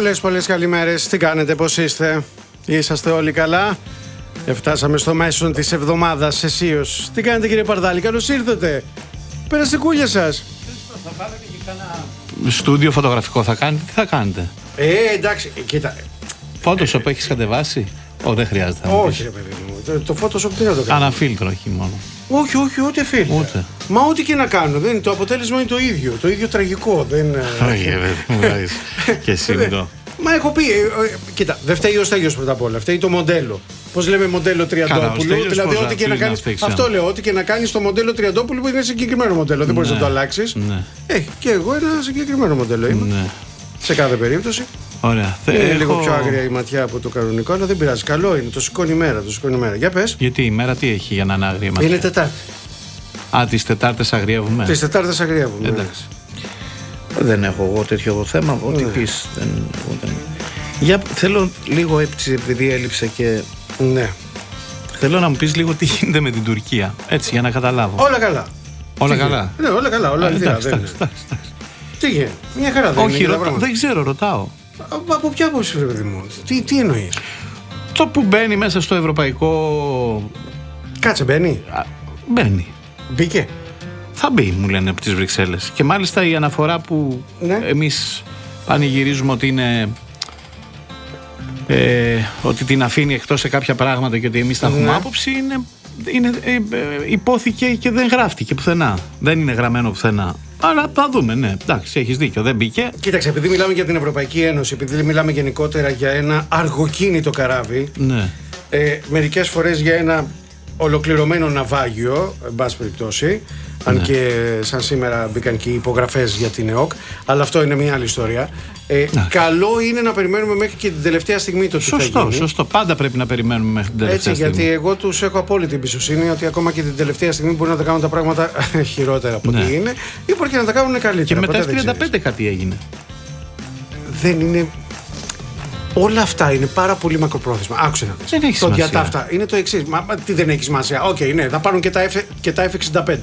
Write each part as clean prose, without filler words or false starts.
Πολλές καλημέρες. Τι κάνετε, πώς είστε? Είσαστε όλοι καλά? Φτάσαμε στο μέσο της εβδομάδας αισίως. Τι κάνετε, κύριε Παρδάλη? Καλώς ήρθατε. Πέρασε κούλια σας. Θα πάρετε και κάνα στούντιο φωτογραφικό θα κάνετε? Τι θα κάνετε? Εντάξει, κοίτα. Photoshop έχεις κατεβάσει? Δεν χρειάζεται. Όχι, ρε παιδί μου. Το Photoshop τι να το κάνω? Κάνα φίλτρο έχει μόνο. Όχι, ούτε φίλτρο. Ούτε. Μα ό,τι και να κάνω, το αποτέλεσμα είναι το ίδιο. Το ίδιο τραγικό. Όχι, μου βάζεις και εσύ με το. Μα έχω πει, κοίτα, δεν φταίει ο Στέλιος πρώτα απ' όλα. Φταίει το μοντέλο. Πώς λέμε μοντέλο Τριαντόπουλου. Δηλαδή, ό,τι και να κάνεις. Αυτό λέω, ό,τι και να κάνεις στο μοντέλο Τριαντόπουλου που είναι συγκεκριμένο μοντέλο. Δεν μπορείς να το αλλάξεις. Και εγώ ένα συγκεκριμένο μοντέλο είμαι. Σε κάθε περίπτωση. Ωραία. Είναι λίγο πιο άγρια η ματιά από το κανονικό, αλλά δεν πειράζει. Καλό είναι. Το σηκώνει η μέρα. Για πες. Γιατί η μέρα τι έχει για να είναι άγρια η ματιά? Είναι Τετάρτη. Τις Τετάρτες αγριεύουμε. Τις Τετάρτες αγριεύουμε. Εντάξει. Δεν έχω εγώ τέτοιο θέμα. Ό,τι πεις. Θέλω λίγο έτσι, επειδή έλειψε και. Ναι. Θέλω να μου πεις λίγο τι γίνεται με την Τουρκία. Έτσι, για να καταλάβω. Όλα καλά. Όλα καλά. Ναι, όλα καλά. Όλα εντάξει. Τι γίνεται? Μια χαρά δεν είναι? Όχι, δεν ξέρω, ρωτάω. Από ποια άποψη, ρε παιδί μου? Τι εννοείς? Το που μπαίνει μέσα στο ευρωπαϊκό. Κάτσε, μπαίνει. Μπαίνει. Μπήκε. Θα μπει, μου λένε από τις Βρυξέλλες. Και μάλιστα η αναφορά που εμείς πανηγυρίζουμε ότι είναι. Ότι την αφήνει εκτός σε κάποια πράγματα και ότι εμείς θα έχουμε άποψη, υπόθηκε και δεν γράφτηκε πουθενά. Δεν είναι γραμμένο πουθενά. Αλλά θα δούμε, ναι. Εντάξει, έχεις δίκιο, δεν μπήκε. Κοίταξε, επειδή μιλάμε για την Ευρωπαϊκή Ένωση, επειδή μιλάμε γενικότερα για ένα αργοκίνητο καράβι, μερικές φορές για ένα ολοκληρωμένο ναυάγιο, εν πάση περιπτώσει, αν και σαν σήμερα μπήκαν και οι υπογραφές για την ΕΟΚ, αλλά αυτό είναι μια άλλη ιστορία. Καλό είναι να περιμένουμε μέχρι και την τελευταία στιγμή το τι θα γίνει. Σωστό. Πάντα πρέπει να περιμένουμε μέχρι την τελευταία στιγμή. Γιατί εγώ τους έχω απόλυτη εμπιστοσύνη ότι ακόμα και την τελευταία στιγμή μπορεί να τα κάνουν τα πράγματα χειρότερα από ό,τι είναι, ή μπορεί και να τα κάνουν καλύτερα. Και μετά 35 κάτι έγινε. Δεν είναι. Όλα αυτά είναι πάρα πολύ μακροπρόθεσμα. Άκουσε να δεις. Δεν έχει σημασία. Για τα αυτά είναι το εξής. Τι δεν έχει σημασία? Θα πάρουν και τα F65.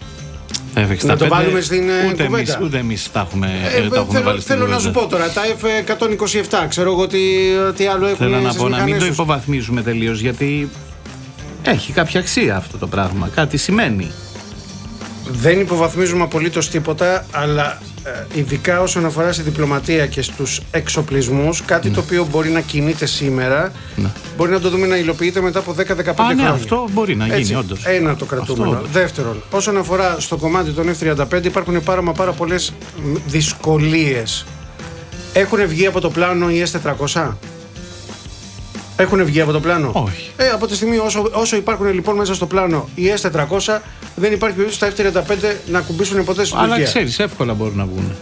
Να το βάλουμε στην κουβέντα. Ούτε εμείς τα έχουμε βάλει στην Θέλω να σου πω τώρα, τα F127, ξέρω εγώ τι άλλο έχουν. Θέλω να πω να μην το υποβαθμίζουμε τελείως, γιατί έχει κάποια αξία αυτό το πράγμα. Κάτι σημαίνει. Δεν υποβαθμίζουμε απολύτως τίποτα, αλλά ειδικά όσον αφορά στη διπλωματία και στους εξοπλισμούς, κάτι το οποίο μπορεί να κινείται σήμερα, μπορεί να το δούμε να υλοποιείται μετά από 10-15 χρόνια. Αυτό μπορεί να γίνει, όντως. Ένα το κρατούμενο. Αυτό. Δεύτερον, όσον αφορά στο κομμάτι των F-35, υπάρχουν πάρα πολλές δυσκολίες. Έχουν βγει από το πλάνο οι S-400? Έχουν βγει από το πλάνο? Όχι. Από τη στιγμή όσο υπάρχουν λοιπόν μέσα στο πλάνο οι S-400, δεν υπάρχει περίπτωση στα F-35 να ακουμπήσουν ποτέ στην Τουρκία. Αλλά ξέρεις, εύκολα μπορούν να βγουν.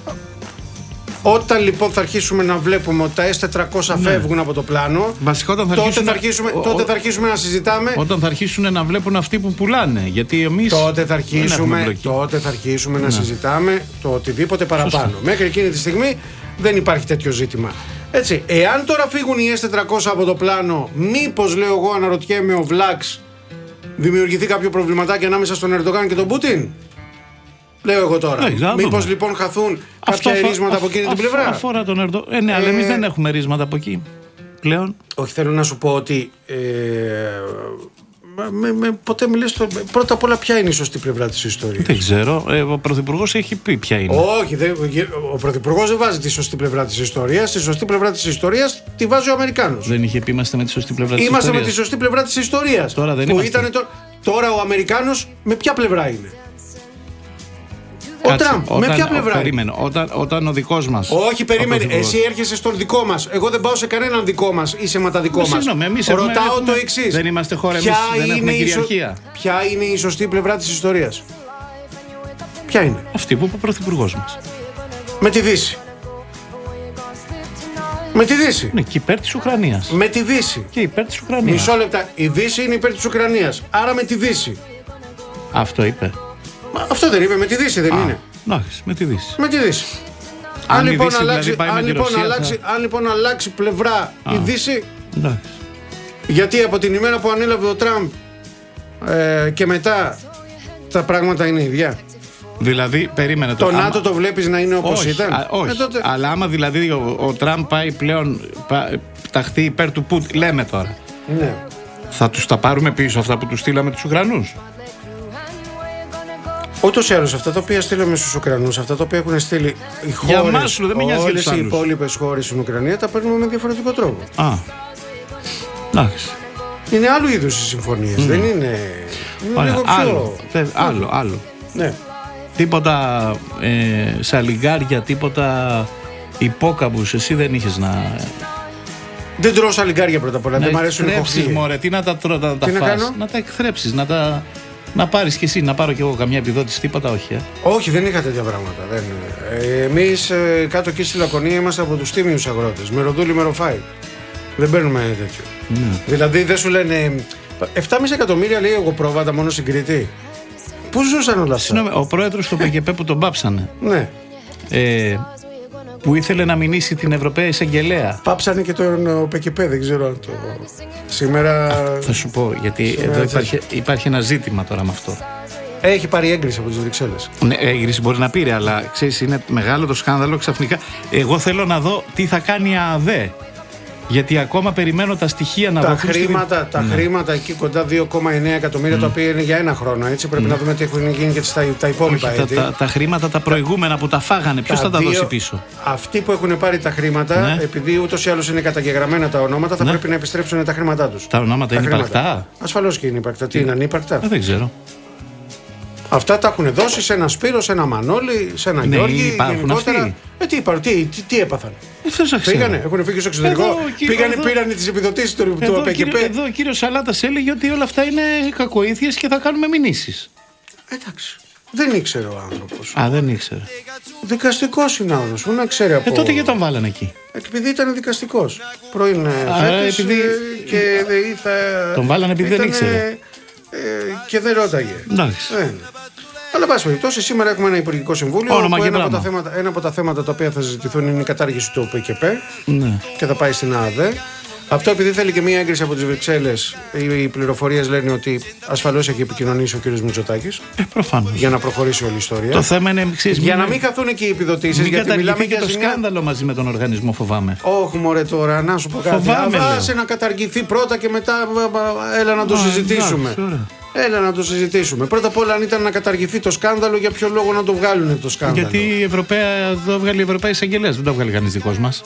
Όταν λοιπόν θα αρχίσουμε να βλέπουμε ότι τα S-400 φεύγουν από το πλάνο, βασικά, τότε θα αρχίσουμε να συζητάμε. Όταν θα αρχίσουν να βλέπουν αυτοί που πουλάνε. Γιατί εμείς τότε θα αρχίσουμε να συζητάμε το οτιδήποτε παραπάνω. Σωστό. Μέχρι εκείνη τη στιγμή δεν υπάρχει τέτοιο ζήτημα. Έτσι, εάν τώρα φύγουν οι S-400 από το πλάνο, μήπως, λέω εγώ, αναρωτιέμαι, ο Βλάξ, δημιουργηθεί κάποιο προβληματάκι ανάμεσα στον Ερντογάν και τον Πούτιν? Λέω εγώ τώρα. Μήπως λοιπόν χαθούν κάποια ερίσματα από εκείνη την πλευρά? Αφορά τον Ερντογάν. Ναι, αλλά εμείς δεν έχουμε ερίσματα από εκεί πλέον. Όχι, θέλω να σου πω ότι ποτέ μιλές πρώτα απ' όλα ποια είναι η σωστή πλευρά της ιστορίας. Δεν ξέρω, ο Πρωθυπουργός έχει πει ποια είναι. Όχι, ο Πρωθυπουργός δεν βάζει τη σωστή πλευρά της ιστορίας. Τη σωστή πλευρά της ιστορίας τη βάζει ο Αμερικάνος. Δεν είχε πει είμαστε με τη σωστή πλευρά της ιστορίας? Είμαστε με τη σωστή πλευρά της ιστορίας. Τώρα δεν είμαστε. Τώρα ο Αμερικάνος με ποια πλευρά είναι? Ο Τραμπ, με ποια πλευρά? Περίμενε, όταν ο δικός μας. Όχι, περίμενε. Εσύ έρχεσαι στον δικό μας. Εγώ δεν πάω σε κανέναν δικό μας ή σε μα τα δικό μας. Συγγνώμη, ρωτάω το εξής. Δεν είμαστε χώρα, εμείς δεν έχουμε κυριαρχία. Ποια είναι η σωστή πλευρά της ιστορίας? Ποια είναι? Αυτή που είπε ο Πρωθυπουργός μας. Με τη Δύση. Με τη Δύση. Ναι, και υπέρ της Ουκρανίας. Με τη Δύση. Και υπέρ της Ουκρανίας. Μισό λεπτά. Η Δύση είναι υπέρ της Ουκρανίας. Άρα με τη Δύση. Αυτό είπε. Αυτό δεν είπε, με τη Δύση δεν είναι? Εντάξει, με τη Δύση. Με τη Δύση. Αν λοιπόν αλλάξει πλευρά η Δύση, γιατί από την ημέρα που ανέλαβε ο Τραμπ και μετά τα πράγματα είναι ίδια. Δηλαδή, περίμενε το ΝΑΤΟ το βλέπεις να είναι όπως ήταν? Όχι. Αλλά άμα δηλαδή ο Τραμπ πάει πλέον, ταχθεί υπέρ του Πούτιν, λέμε τώρα. Ναι. Θα τους τα πάρουμε πίσω αυτά που τους στείλαμε τους Ουκρανούς? Ούτως ή άλλως αυτά τα οποία στείλαμε στους Ουκρανούς, αυτά τα οποία έχουν στείλει οι χώρες, όλες οι υπόλοιπες χώρες στην Ουκρανία, τα παίρνουμε με διαφορετικό τρόπο. Εντάξει. Είναι άλλου είδους οι συμφωνίες, δεν είναι. Λίγο πιο. Άλλο. Ναι. Τίποτα σαλιγκάρια, τίποτα υπόκαμπους. Εσύ δεν είχες να. Δεν τρώω σαλιγκάρια πρώτα απ' όλα. Δεν μ' αρέσουν οι εκθρέψεις, μωρέ, τι να τα τρώω, να τα φας. Να τα εκθρέψεις, να πάρεις κι εσύ, να πάρω κι εγώ καμιά επιδότηση, τίποτα, όχι. Όχι, δεν είχα τέτοια πράγματα. Εμείς κάτω εκεί στη Λακωνία είμαστε από τους τίμιους αγρότες. Μεροδούλη, μεροφάι. Δεν παίρνουμε τέτοιο. Δηλαδή δεν σου λένε 7,5 εκατομμύρια λέει εγωπρόβατα μόνο στην Κρήτη. Πού ζούσαν όλα αυτά? Ο πρόεδρος του ΠΚΠ που τον πάψανε. Ναι. Που ήθελε να μηνύσει την Ευρωπαία Εισαγγελέα. Πάψανε και τον ΠΚΠ, δεν ξέρω αν το. Σήμερα. Θα σου πω, γιατί εδώ υπάρχει ένα ζήτημα τώρα με αυτό. Έχει πάρει έγκριση από τις Βρυξέλλες. Ναι, έγκριση μπορεί να πήρε, αλλά ξέρεις, είναι μεγάλο το σκάνδαλο ξαφνικά. Εγώ θέλω να δω τι θα κάνει η ΑΔΕ. Γιατί ακόμα περιμένω τα στοιχεία να δοθούν. Τα χρήματα εκεί κοντά 2,9 εκατομμύρια, τα οποία είναι για ένα χρόνο. Έτσι πρέπει να δούμε τι έχουν γίνει και τα υπόλοιπα έτη. Τα χρήματα τα προηγούμενα που τα φάγανε, ποιος θα τα δώσει πίσω? Αυτοί που έχουν πάρει τα χρήματα, επειδή ούτως ή άλλως είναι καταγεγραμμένα τα ονόματα, θα πρέπει να επιστρέψουν τα χρήματά τους. Τα ονόματα είναι υπαρκτά? Ασφαλώς και είναι υπαρκτά. Τι είναι ανύπαρκτα? Δεν ξέρω. Αυτά τα έχουν δώσει σε ένα Σπύρο, σε ένα Μανώλη, σε ένα Γιώργη. Γενικότερα. Τι έπαθαν? Πήγανε, έχουν φύγει στο εξωτερικό. Πήραν τις επιδοτήσεις του ΠΚΠ. Εδώ ο κύριος Σαλάτας έλεγε ότι όλα αυτά είναι κακοήθειες και θα κάνουμε μηνύσεις. Εντάξει. Δεν ήξερε ο άνθρωπος. Δεν ήξερε. Δικαστικός είναι ο άνθρωπος. Πού να ξέρει από. Τότε γιατί τον βάλανε εκεί? Επειδή ήταν δικαστικός. Πρώην φέτης και τον βάλανε επειδή δεν ήξερε. Και δεν ρώταγε. Αλλά πάση περιπτώσει, σήμερα έχουμε ένα Υπουργικό Συμβούλιο. Ένα από τα θέματα τα οποία θα συζητηθούν είναι η κατάργηση του ΠΚΠ και θα πάει στην ΑΔΕ. Αυτό επειδή θέλει και μία έγκριση από τις Βρυξέλλες, οι πληροφορίες λένε ότι ασφαλώς έχει επικοινωνήσει ο κ. Μητσοτάκης. Προφανώς. Για να προχωρήσει όλη η ιστορία. Το θέμα είναι για να μην χαθούν και οι επιδοτήσεις. Γιατί μιλάμε για το σκάνδαλο μαζί με τον οργανισμό, φοβάμαι. Όχι, μωρέ, τώρα να σου πω κάτι. Άσε να καταργηθεί πρώτα και μετά έλα να το συζητήσουμε. Έλα να το συζητήσουμε. Πρώτα απ' όλα, αν ήταν να καταργηθεί το σκάνδαλο, για ποιο λόγο να το βγάλουν το σκάνδαλο? Γιατί το έβγαλε η Ευρωπαϊκή Εισαγγελέα, δεν το έβγαλε κανείς δικός μας.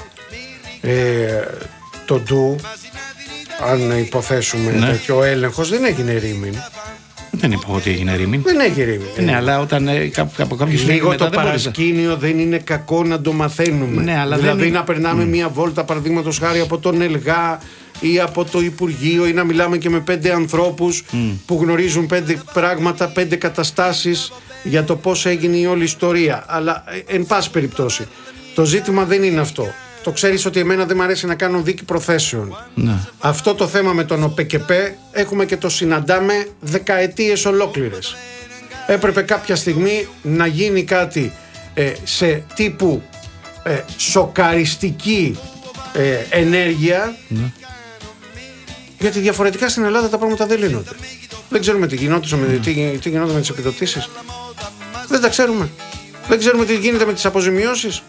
Το ντου, αν υποθέσουμε τέτοιο, ο έλεγχος δεν έγινε ρήμην. Δεν είπα ότι έγινε ρήμην. Δεν έχει ρήμην. Ναι, αλλά όταν από κάποιο σημείο. Λίγο το παρασκήνιο δεν είναι κακό να το μαθαίνουμε. Ναι, αλλά δηλαδή να περνάμε μία βόλτα, παραδείγματος χάρη, από τον ΕΛΓΑ ή από το Υπουργείο, ή να μιλάμε και με 5 ανθρώπους που γνωρίζουν 5 πράγματα, 5 καταστάσεις για το πώς έγινε η όλη ιστορία. Αλλά εν πάση περιπτώσει, το ζήτημα δεν είναι αυτό. Το ξέρεις ότι εμένα δεν μου αρέσει να κάνω δίκη προθέσεων. Ναι. Αυτό το θέμα με τον ΟΠΚΠ έχουμε και το συναντάμε δεκαετίες ολόκληρες. Έπρεπε κάποια στιγμή να γίνει κάτι σε τύπου σοκαριστική ενέργεια, γιατί διαφορετικά στην Ελλάδα τα πράγματα δεν λύνονται. Δεν ξέρουμε τι γινόταν με τις επιδοτήσεις. Δεν τα ξέρουμε. Δεν ξέρουμε τι γίνεται με τις αποζημιώσεις.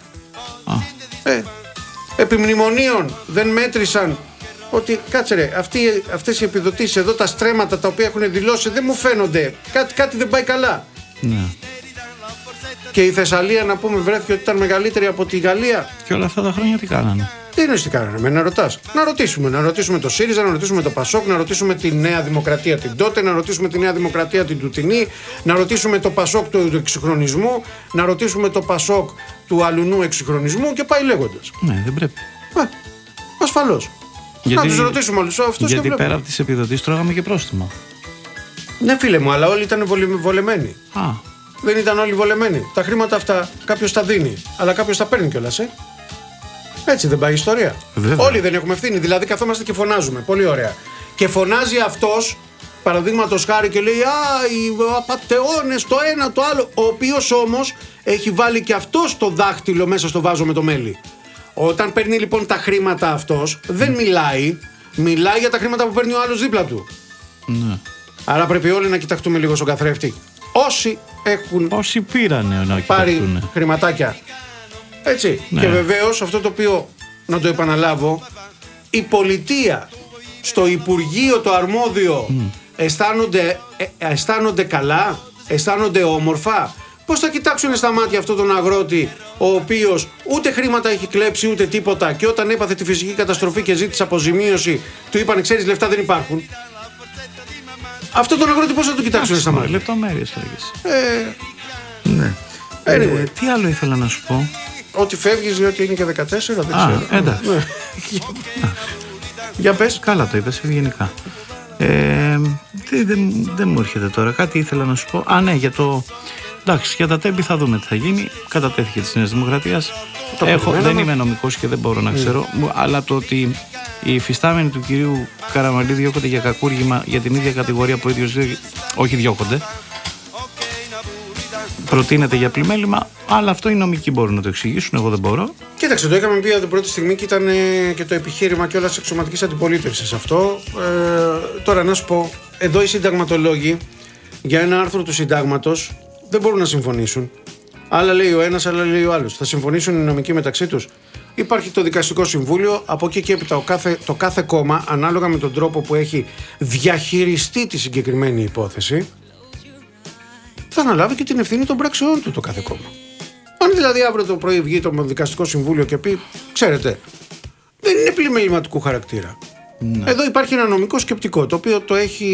Επιμνημονίων δεν μέτρησαν ότι κάτσε ρε, αυτές οι επιδοτήσεις εδώ, τα στρέμματα τα οποία έχουν δηλώσει δεν μου φαίνονται, κάτι δεν πάει καλά. Και η Θεσσαλία, να πούμε, βρέθηκε ότι ήταν μεγαλύτερη από τη Γαλλία. Και όλα αυτά τα χρόνια τι κάνανε? Τι είναι τι κάνανε, να ρωτάς? Να ρωτήσουμε το ΣΥΡΙΖΑ, να ρωτήσουμε το ΠΑΣΟΚ, να ρωτήσουμε τη Νέα Δημοκρατία την τότε, να ρωτήσουμε τη Νέα Δημοκρατία την τουτινή, να ρωτήσουμε το ΠΑΣΟΚ του εξυγχρονισμού, να ρωτήσουμε το ΠΑΣΟΚ του αλουνού εξυγχρονισμού και πάει λέγοντας. Ναι, δεν πρέπει. Ασφαλώς. Να τους ρωτήσουμε όλους αυτούς. Γιατί πέρα από τις επιδοτήσεις τρώγαμε και πρόστιμα. Ναι, φίλε μου, αλλά όλοι ήταν βολεμένοι. Δεν ήταν όλοι βολεμένοι. Τα χρήματα αυτά κάποιος τα δίνει, αλλά κάποιος τα παίρνει κιόλας. Έτσι δεν πάει η ιστορία? Βέβαια. Όλοι δεν έχουμε ευθύνη. Δηλαδή καθόμαστε και φωνάζουμε. Πολύ ωραία. Και φωνάζει αυτός, παραδείγματος χάρη, και λέει οι απατεώνες, το ένα το άλλο. Ο οποίος όμως έχει βάλει και αυτός το δάχτυλο μέσα στο βάζο με το μέλι. Όταν παίρνει λοιπόν τα χρήματα αυτός, δεν μιλάει. Μιλάει για τα χρήματα που παίρνει ο άλλος δίπλα του. Ναι. Άρα πρέπει όλοι να κοιταχτούμε λίγο στον καθρέφτη. Όσοι έχουν Πόσοι πήρανε να πάρει κοιταχτούν. χρηματάκια. Έτσι. Ναι. Και βεβαίως αυτό το οποίο, να το επαναλάβω, η πολιτεία στο Υπουργείο το αρμόδιο αισθάνονται καλά, αισθάνονται όμορφα. Πώς θα κοιτάξουν στα μάτια αυτόν τον αγρότη, ο οποίος ούτε χρήματα έχει κλέψει ούτε τίποτα, και όταν έπαθε τη φυσική καταστροφή και ζήτησε αποζημίωση, του είπαν: ξέρεις, λεφτά δεν υπάρχουν. Αυτόν τον αγρότη πώς θα του κοιτάξουν στα μάτια? Λεπτομέρειες θα έχεις. Ναι. Anyway. Τι άλλο ήθελα να σου πω. Ότι φεύγεις διότι είναι και 14, δεν ξέρω. Εντάξει. Ναι. Για πες. Καλά το είπες, ευγενικά. Δεν μου έρχεται τώρα. Κάτι ήθελα να σου πω. Α, ναι, εντάξει, για τα τέμπη θα δούμε τι θα γίνει. Κατατέθηκε της Νέας Δημοκρατίας. Δεν είμαι νομικός και δεν μπορώ να ξέρω. Αλλά το ότι οι υφιστάμενοι του κυρίου Καραμανλή διώκονται για κακούργημα για την ίδια κατηγορία που ο ίδιος όχι διώκονται. Προτείνεται για πλημέλημα, αλλά αυτό οι νομικοί μπορούν να το εξηγήσουν. Εγώ δεν μπορώ. Κοίταξε, το είχαμε πει από την πρώτη στιγμή και ήταν και το επιχείρημα κιόλας της εξωματικής αντιπολίτευσης αυτό. Τώρα να σου πω, εδώ οι συνταγματολόγοι για ένα άρθρο του συντάγματος δεν μπορούν να συμφωνήσουν. Άλλα λέει ο ένας, άλλα λέει ο άλλος. Θα συμφωνήσουν οι νομικοί μεταξύ τους? Υπάρχει το Δικαστικό Συμβούλιο. Από εκεί και έπειτα το κάθε κόμμα, ανάλογα με τον τρόπο που έχει διαχειριστεί τη συγκεκριμένη υπόθεση, θα αναλάβει και την ευθύνη των πράξεών του το κάθε κόμμα. Αν δηλαδή αύριο το πρωί βγει το Δικαστικό Συμβούλιο και πει: ξέρετε, δεν είναι πλημεληματικού χαρακτήρα. Ναι. Εδώ υπάρχει ένα νομικό σκεπτικό, το οποίο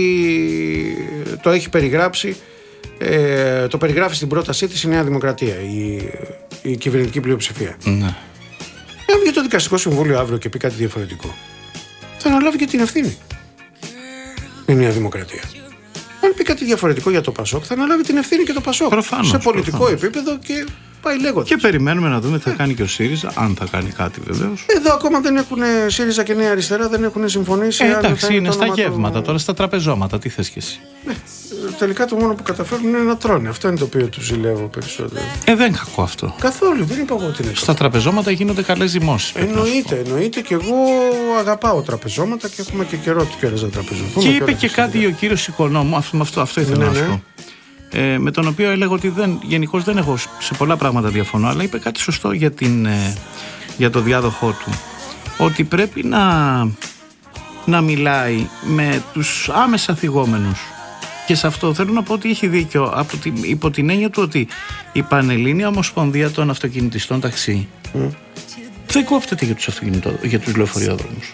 το έχει περιγράψει, το περιγράφει στην πρότασή της η Νέα Δημοκρατία, η κυβερνητική πλειοψηφία. Ναι. Αν βγει το Δικαστικό Συμβούλιο αύριο και πει κάτι διαφορετικό, θα αναλάβει και την ευθύνη η Νέα Δημοκρατία. Αν πει κάτι διαφορετικό για το Πασόκ, θα αναλάβει την ευθύνη και το Πασόκ. Προφανώς, σε πολιτικό επίπεδο και πάει λέγοντας. Και περιμένουμε να δούμε τι θα κάνει και ο ΣΥΡΙΖΑ, αν θα κάνει κάτι βεβαίως. Εδώ ακόμα δεν έχουν, ΣΥΡΙΖΑ και Νέα Αριστερά δεν έχουν συμφωνήσει. Εντάξει, είναι στα γεύματα, τώρα στα τραπεζώματα, τι θες και εσύ. Τελικά το μόνο που καταφέρουν είναι να τρώνε. Αυτό είναι το οποίο του ζηλεύω περισσότερο. Δεν είναι κακό αυτό. Καθόλου, δεν είπα εγώ ότι είναι. Στα τραπεζώματα γίνονται καλές δημόσεις. Εννοείται και εγώ αγαπάω τραπεζώματα και έχουμε και καιρό του καιρό να τραπεζωθούμε. Και είπε και κάτι ο κύριος Οικονόμου, αυτό ήθελα να σου πω. Με τον οποίο έλεγα ότι γενικώς δεν έχω, σε πολλά πράγματα διαφωνώ, αλλά είπε κάτι σωστό για το διάδοχό του. Ότι πρέπει να μιλάει με τους άμεσα θυγόμενους. Και σε αυτό θέλω να πω ότι έχει δίκιο υπό την έννοια του ότι η Πανελλήνια Ομοσπονδία των Αυτοκινητιστών Ταξί δεν κόπτεται για τους λεωφορειόδρομους.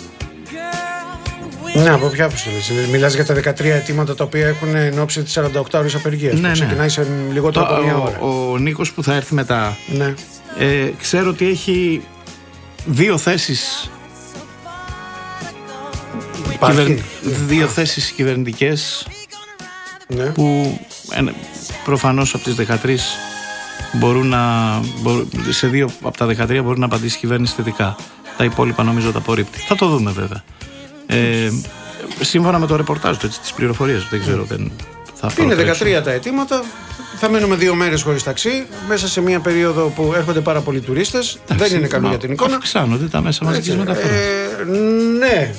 Ναι, από ποια αποστολή? Μιλάς για τα 13 αιτήματα τα οποία έχουν εν ώψη της 48 ώρες απεργίας. Ναι, ξεκινάει σε λιγότερο από μια ώρα. Ο Νίκος που θα έρθει μετά, ναι. Ξέρω ότι έχει 2 θέσεις. Δύο θέσεις κυβερνητικές, ναι. Που προφανώς από τις 13 σε 2 από τα 13 μπορεί να απαντήσει η κυβέρνηση θετικά. Τα υπόλοιπα νομίζω τα απορρίπτει. Θα το δούμε βέβαια. Σύμφωνα με το ρεπορτάζ του, τις πληροφορίες, δεν ξέρω, θα είναι 13 τα αιτήματα. Θα μένουμε 2 μέρες χωρίς ταξί, μέσα σε μια περίοδο που έρχονται πάρα πολλοί τουρίστες. Δεν είναι καλό για την εικόνα. Αυξάνονται τα μέσα μαζικής μεταφοράς. Ναι.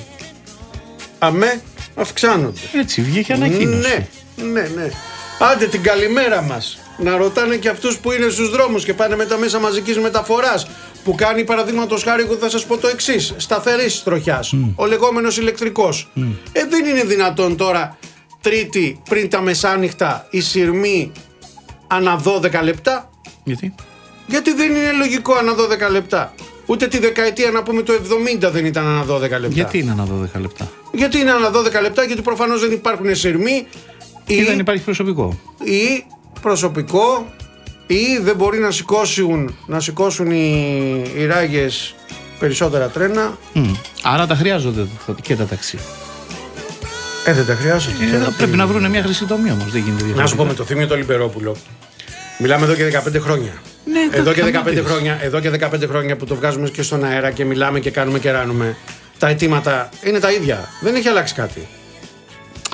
Αυξάνονται. Έτσι βγήκε ανακοίνωση. Ναι. Άντε την καλημέρα μας. Να ρωτάνε και αυτούς που είναι στους δρόμους και πάνε με τα μέσα μαζικής μεταφοράς, που κάνει παραδείγματος χάρη, εγώ θα σας πω το εξής: σταθερής τροχιάς, ο λεγόμενος ηλεκτρικός. Δεν είναι δυνατόν τώρα Τρίτη πριν τα μεσάνυχτα η σειρμή ανά 12 λεπτά. Γιατί δεν είναι λογικό ανά 12 λεπτά. Ούτε τη δεκαετία, να πούμε, το 70 δεν ήταν ανά 12 λεπτά. Γιατί είναι ανά 12 λεπτά? Γιατί είναι ανά 12 λεπτά? Γιατί προφανώς δεν υπάρχουν σειρμοί ή δεν υπάρχει προσωπικό ή δεν μπορεί να σηκώσουν οι ράγες περισσότερα τρένα. Άρα τα χρειάζονται και τα ταξί. Δεν τα χρειάζονται. Πρέπει να βρουν μια χρυσή τομή όμως. Δεν γίνεται διαφορετικά. Να σου πω, με το Θήμιο το Λιμπερόπουλο μιλάμε εδώ και 15 χρόνια. Ναι, εδώ και 15 χρόνια που το βγάζουμε και στον αέρα και μιλάμε και κάνουμε και ράνουμε. Τα αιτήματα είναι τα ίδια. Δεν έχει αλλάξει κάτι.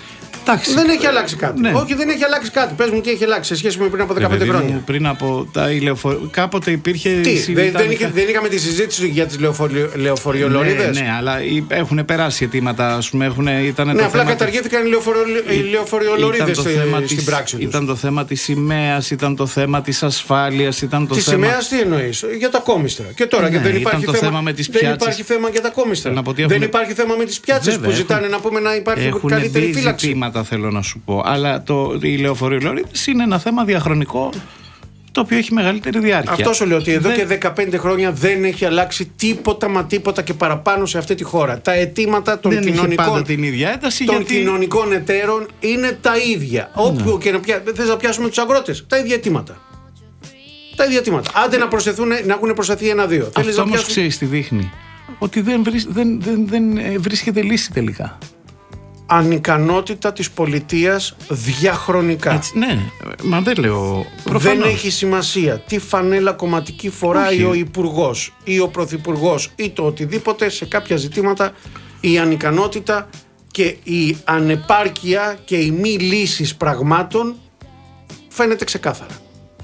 Δεν έχει αλλάξει κάτι. Ναι. Όχι, δεν έχει αλλάξει κάτι. Πες μου τι έχει αλλάξει σε σχέση με πριν από 15 χρόνια. Πριν από τα κάποτε υπήρχε. Δεν είχαμε τη συζήτηση για τις λεωφοριολωρίδες. Ναι, αλλά έχουν περάσει αιτήματα. Ναι, απλά καταργήθηκαν οι λεωφοριολωρίδες στην πράξη τους. Ήταν το θέμα της σημαίας, ήταν το θέμα της ασφάλειας. Τη σημαία τι εννοείς? Για τα κόμιστρα. Και τώρα δεν υπάρχει θέμα για τα κόμιστρα. Δεν υπάρχει θέμα με τις πιάτσες που ζητάνε να πούμε να υπάρχει καλύτερη φύλαξη. Ζητήματα θέλω να σου πω. Αλλά οι λεωφοριολωρίδες είναι ένα θέμα διαχρονικό το οποίο έχει μεγαλύτερη διάρκεια. Αυτό σου λέω ότι εδώ και 15 χρόνια δεν έχει αλλάξει τίποτα μα τίποτα και παραπάνω σε αυτή τη χώρα. Τα αιτήματα των κοινωνικών εταίρων είναι τα ίδια. Όπου και θες να πιάσουμε τους αγρότες, τα ίδια αιτήματα. Τα ίδια αιτήματα. Άντε να έχουν προσθεθεί ένα-δύο. Αυτό όμως ξέρεις τι δείχνει? Ότι δεν βρίσκεται λύση τελικά. Ανικανότητα της πολιτείας διαχρονικά. Έτσι, ναι, μα δεν λέω. Δεν έχει σημασία τι φανέλα κομματική φοράει ο υπουργός ή ο πρωθυπουργός ή το οτιδήποτε. Σε κάποια ζητήματα η ανικανότητα και η ανεπάρκεια και οι μη λύσεις πραγμάτων φαίνεται ξεκάθαρα.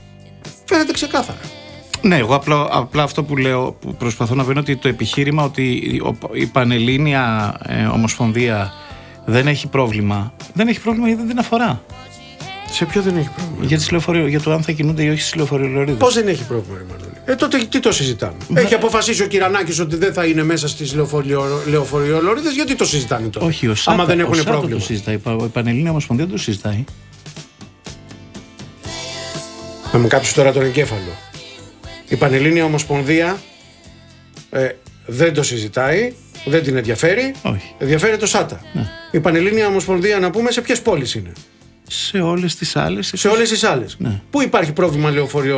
Ναι, εγώ απλά αυτό που λέω, που προσπαθώ να πω είναι ότι το επιχείρημα ότι η Πανελλήνια Ομοσπονδία δεν έχει πρόβλημα. Δεν έχει πρόβλημα γιατί δεν αφορά. Σε ποιο δεν έχει πρόβλημα? Για το αν θα κινούνται ή όχι στις λεωφοριολωρίδες. Πώς δεν έχει πρόβλημα, Μανώλη? Τότε τι το συζητάμε? Έχει αποφασίσει ο Κυρανάκης ότι δεν θα είναι μέσα στις λεωφοριολωρίδες, γιατί το συζητάνε τώρα? Όχι, άμα δεν έχουν πρόβλημα. Το συζητάει. Η Πανελλήνια Ομοσπονδία το συζητάει. Να μου κάψει τώρα τον εγκέφαλο. Η Πανελλήνια Ομοσπονδία δεν το συζητάει, δεν την ενδιαφέρει. Όχι. Ενδιαφέρει το ΣΑΤΑ. Ναι. Η Πανελλήνια Ομοσπονδία, να πούμε, σε ποιες πόλεις είναι? Σε όλες τις άλλες. Σε όλες τις άλλες. Ναι. Πού υπάρχει πρόβλημα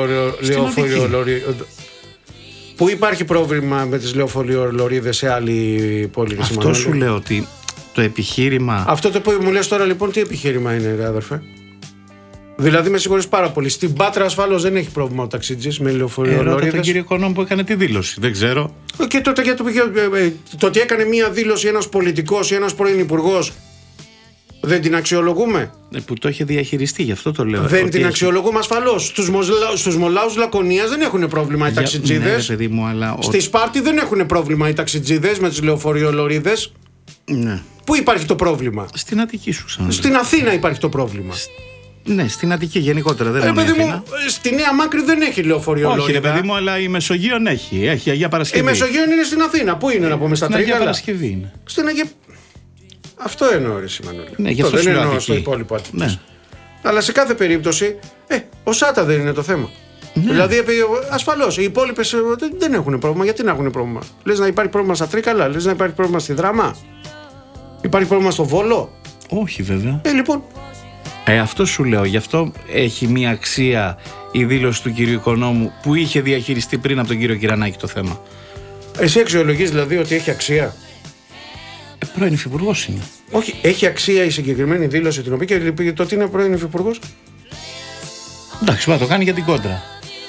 Πού υπάρχει πρόβλημα με τις λεωφοριολωρίδες σε άλλη πόλη? Αυτό σου λέω ότι το επιχείρημα. Αυτό το που μου λες τώρα λοιπόν, τι επιχείρημα είναι, ρε αδερφέ? Δηλαδή, με συγχωρείς πάρα πολύ. Στην Πάτρα ασφαλώς δεν έχει πρόβλημα ο ταξιτζής με λεωφοριολωρίδες. Ρώτα τον κύριο Οικονόμου που έκανε τη δήλωση. Δεν ξέρω. Και τότε για το ότι έκανε μία δήλωση ένας πολιτικός ή ένας πρώην υπουργός, δεν την αξιολογούμε? Που το είχε διαχειριστεί, γι' αυτό το λέω. Δεν την αξιολογούμε ασφαλώς. Στους μολάους Λακωνίας δεν έχουν πρόβλημα οι ταξιτζίδες. Ναι, παιδί μου, αλλά στη Σπάρτη δεν έχουν πρόβλημα οι ταξιτζίδες με τις λεωφοριολωρίδες. Ναι. Πού υπάρχει το πρόβλημα? Στην Αττική σου ξανά. Στην Αθήνα υπάρχει το πρόβλημα. Ναι, στην Αττική γενικότερα δεν είναι. Παιδί μου, στη Νέα Μάκρη δεν έχει λεωφοριολωρίδα. Όχι, ρε παιδί μου, αλλά η Μεσογείων έχει. Έχει Αγία Παρασκευή. Η Μεσογείων είναι στην Αθήνα. Πού είναι, να πούμε, στα Τρίκαλα? Αγία Παρασκευή είναι. Στην Αγία. Αυτό εννοώ, ρε Μανώλη. Ναι, γι' αυτό δεν εννοώ στο υπόλοιπο Αττικής. Ναι. Αλλά σε κάθε περίπτωση, ο ΣΑΤΑ δεν είναι το θέμα. Ναι. Δηλαδή, ασφαλώς οι υπόλοιπες δεν έχουν πρόβλημα. Γιατί να έχουν πρόβλημα? Λες να υπάρχει πρόβλημα στα Τρίκαλα, λες να υπάρχει πρόβλημα στη Δράμα, υπάρχει πρόβλημα στο Βόλο? Όχι, βέβαια. Λοιπόν. Αυτό σου λέω. Γι' αυτό έχει μία αξία η δήλωση του κυρίου Οικονόμου που είχε διαχειριστεί πριν από τον κύριο Κυρανάκη το θέμα. Εσύ αξιολογείς δηλαδή ότι έχει αξία? Πρώην υφυπουργός είναι. Όχι, έχει αξία η συγκεκριμένη δήλωση την οποία και το ότι είναι πρώην υφυπουργός. Εντάξει, μα το κάνει για την κόντρα.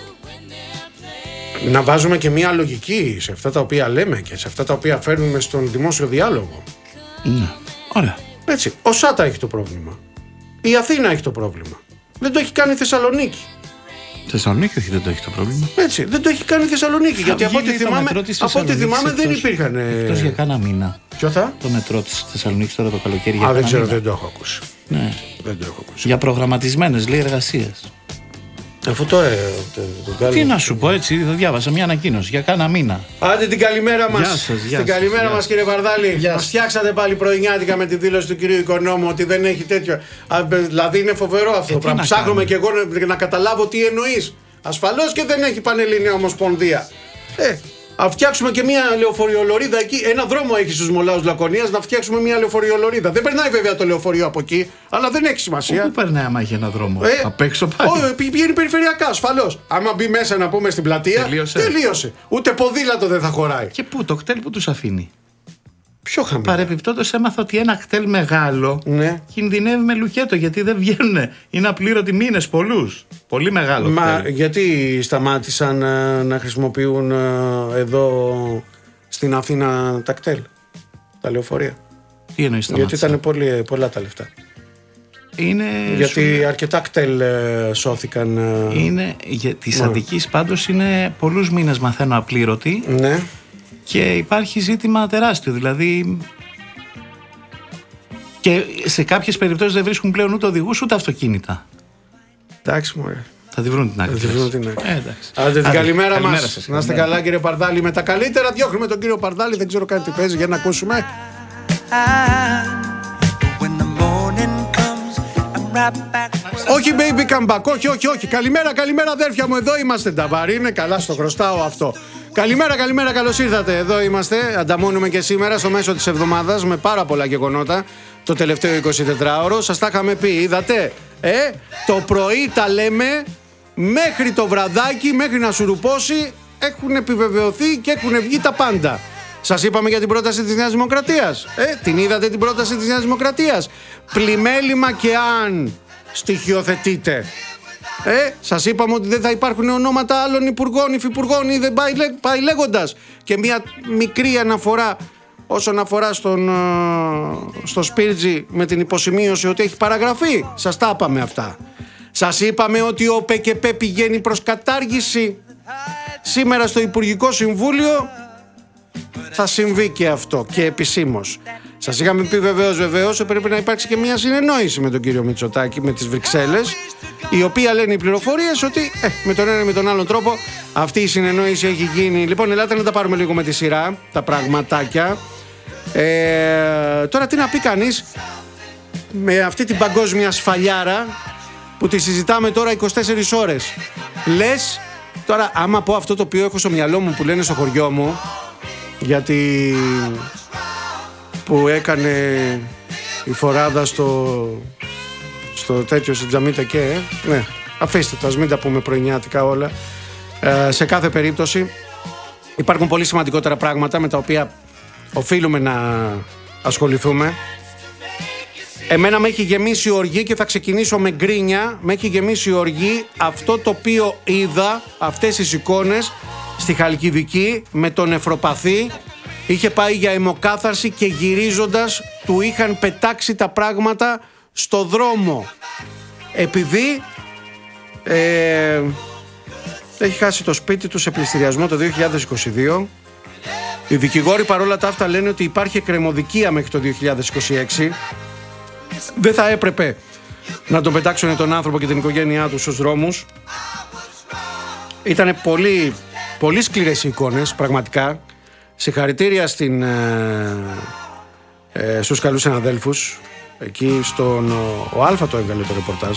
Να βάζουμε και μία λογική σε αυτά τα οποία λέμε και σε αυτά τα οποία φέρνουμε στον δημόσιο διάλογο. Ναι, ωραία. Έτσι, ο ΣΑΤΑ έχει το πρόβλημα. Η Αθήνα έχει το πρόβλημα. Δεν το έχει κάνει η Θεσσαλονίκη. Θεσσαλονίκη όχι, δεν το έχει το πρόβλημα. Έτσι, δεν το έχει κάνει η Θεσσαλονίκη. Γιατί από ό,τι θυμάμαι δεν υπήρχαν. Εκτός για κάνα μήνα. Ποιο θα? Το μετρό της Θεσσαλονίκης τώρα το καλοκαίρι. Δεν ξέρω, δεν το έχω ακούσει. Ναι. Δεν το έχω ακούσει. Για προγραμματισμένες, λέει, εργασίες. Αφού το κάνουμε. Τι να σου πω, έτσι, θα διάβασα μια ανακοίνωση για κάνα μήνα. Άντε την καλημέρα μας. Την καλημέρα μας, κύριε Βαρδάλη. Μας φτιάξατε πάλι πρωινιάτικα με τη δήλωση του κυρίου Οικονόμου ότι δεν έχει τέτοιο. Δηλαδή είναι φοβερό αυτό. Ψάχνουμε κι εγώ να καταλάβω τι εννοείς. Ασφαλώς και δεν έχει Πανελλήνια Ομοσπονδία. Να φτιάξουμε και μια λεωφοριολωρίδα εκεί. Ένα δρόμο έχει στους μολάους Λακωνίας να φτιάξουμε μια λεωφοριολωρίδα. Δεν περνάει βέβαια το λεωφορείο από εκεί, αλλά δεν έχει σημασία. Πού περνάει άμα έχει ένα δρόμο? Απ' έξω πάλι. Όχι, πηγαίνει περιφερειακά, ασφαλώς. Άμα μπει μέσα να πούμε στην πλατεία, τελείωσε. Ούτε ποδήλατο δεν θα χωράει. Και πού το κτέλ που τους αφήνει? Πιο χαμηλά. Παρεπιπτόντως έμαθα ότι ένα κτέλ μεγάλο κινδυνεύει με λουκέτο γιατί δεν βγαίνουν. Είναι απλήρωτοι μήνες πολλούς. Πολύ μεγάλο. Μα γιατί σταμάτησαν να χρησιμοποιούν εδώ στην Αθήνα τα κτέλ, τα λεωφορεία? Τι εννοείς σταμάτησαν? Γιατί ήταν πολλά τα λεφτά. Γιατί αρκετά κτέλ σώθηκαν. Είναι για της Αττικής πάντως είναι πολλούς μήνες μαθαίνω απλήρωτη. Ναι. Και υπάρχει ζήτημα τεράστιο, δηλαδή. Και σε κάποιες περιπτώσεις δεν βρίσκουν πλέον ούτε οδηγούς ούτε αυτοκίνητα. Εντάξει, μωρέ. Θα τη βρουν την άκρη. Άντε την καλημέρα μας. Να είστε καλά, κύριε Παρδάλη. Με τα καλύτερα διώχνουμε τον κύριο Παρδάλη. Δεν ξέρω καν τι παίζει, για να ακούσουμε. Όχι baby come back, όχι. Καλημέρα αδέρφια μου, εδώ είμαστε. Νταβάρι, είναι καλά, στο χρωστάω αυτό. Καλημέρα, καλώς ήρθατε. Εδώ είμαστε, ανταμώνουμε και σήμερα στο μέσο της εβδομάδας με πάρα πολλά γεγονότα. Το τελευταίο 24ωρο, σας τα είχαμε πει, είδατε. Το πρωί τα λέμε, μέχρι το βραδάκι, μέχρι να σουρουπώσει, έχουν επιβεβαιωθεί και έχουν βγει τα πάντα. Σας είπαμε για την πρόταση της Νέας Δημοκρατίας. Την είδατε την πρόταση της Νέας Δημοκρατίας. Πλημέλημα και αν στοιχειοθετείτε. Σας είπαμε ότι δεν θα υπάρχουν ονόματα άλλων υπουργών, υφυπουργών ή δεν πάει λέγοντας. Και μια μικρή αναφορά όσον αφορά στο Σπίρτζι με την υποσημείωση ότι έχει παραγραφεί. Σας τα είπαμε αυτά. Σας είπαμε ότι ο ΠΚΠ πηγαίνει προς κατάργηση. Σήμερα στο Υπουργικό Συμβούλιο θα συμβεί και αυτό και επισήμως. Σας είχαμε πει βεβαίως ότι πρέπει να υπάρξει και μια συνεννόηση με τον κύριο Μητσοτάκη, με τις Βρυξέλλες, η οποία λένε οι πληροφορίες ότι με τον ένα ή με τον άλλον τρόπο αυτή η συνεννόηση έχει γίνει. Λοιπόν, ελάτε να τα πάρουμε λίγο με τη σειρά, τα πραγματάκια. Τώρα τι να πει κανείς με αυτή την παγκόσμια σφαλιάρα που τη συζητάμε τώρα 24 ώρες. Λες, τώρα άμα πω αυτό το οποίο έχω στο μυαλό μου που λένε στο χωριό μου, γιατί που έκανε η φοράδα στο τέτοιο, στο Τζαμίτα και ναι, αφήστε το, ας μην τα πούμε πρωινιάτικα όλα. Σε κάθε περίπτωση υπάρχουν πολύ σημαντικότερα πράγματα με τα οποία οφείλουμε να ασχοληθούμε. Εμένα με έχει γεμίσει η οργή και θα ξεκινήσω με γκρίνια. Με έχει γεμίσει η οργή αυτό το οποίο είδα, αυτές τις εικόνες στη Χαλκιδική με τον νεφροπαθή. Είχε πάει για αιμοκάθαρση και γυρίζοντας του είχαν πετάξει τα πράγματα στο δρόμο. Επειδή έχει χάσει το σπίτι του σε πληστηριασμό το 2022. Οι δικηγόροι παρόλα τα αυτά λένε ότι υπάρχει εκκρεμωδικία μέχρι το 2026. Δεν θα έπρεπε να τον πετάξουν τον άνθρωπο και την οικογένειά του στους δρόμους. Ήτανε πολύ, πολύ σκληρές οι εικόνες, πραγματικά. Συγχαρητήρια στους καλούς συναδέλφους. Εκεί ο Αλφα το έβγαλε το ρεπορτάζ.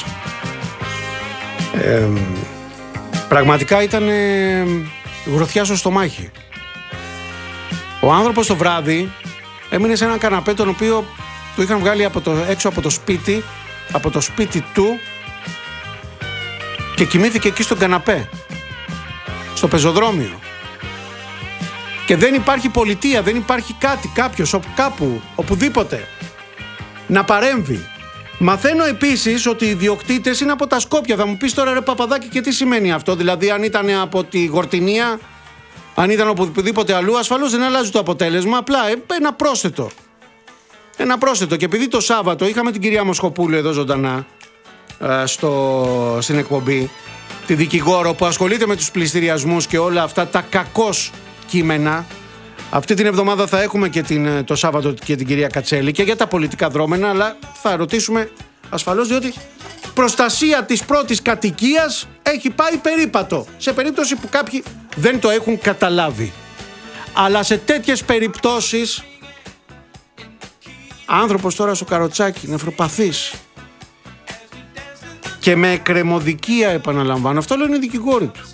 Πραγματικά ήταν γροθιά στο στομάχι. Ο άνθρωπος το βράδυ έμεινε σε έναν καναπέ τον οποίο του είχαν βγάλει έξω από το σπίτι του και κοιμήθηκε εκεί στον καναπέ, στο πεζοδρόμιο. Και δεν υπάρχει πολιτεία, δεν υπάρχει κάποιος, κάπου, οπουδήποτε να παρέμβει. Μαθαίνω επίσης ότι οι ιδιοκτήτες είναι από τα Σκόπια. Θα μου πεις τώρα, ρε Παπαδάκη, και τι σημαίνει αυτό? Δηλαδή, αν ήταν από τη Γορτινία, αν ήταν οπουδήποτε αλλού, ασφαλώς δεν αλλάζει το αποτέλεσμα. Απλά ένα πρόσθετο. Ένα πρόσθετο. Και επειδή το Σάββατο είχαμε την κυρία Μοσχοπούλου εδώ ζωντανά στην εκπομπή, τη δικηγόρο που ασχολείται με τους πληστηριασμούς και όλα αυτά τα κακώς κείμενα. Αυτή την εβδομάδα θα έχουμε και το Σάββατο και την κυρία Κατσέλη και για τα πολιτικά δρόμενα, αλλά θα ρωτήσουμε ασφαλώς, διότι προστασία της πρώτης κατοικίας έχει πάει περίπατο, σε περίπτωση που κάποιοι δεν το έχουν καταλάβει. Αλλά σε τέτοιες περιπτώσεις, άνθρωπος τώρα στο καροτσάκι, νεφροπαθής και με εκκρεμωδικία, επαναλαμβάνω, αυτό λένε οι δικηγόροι του.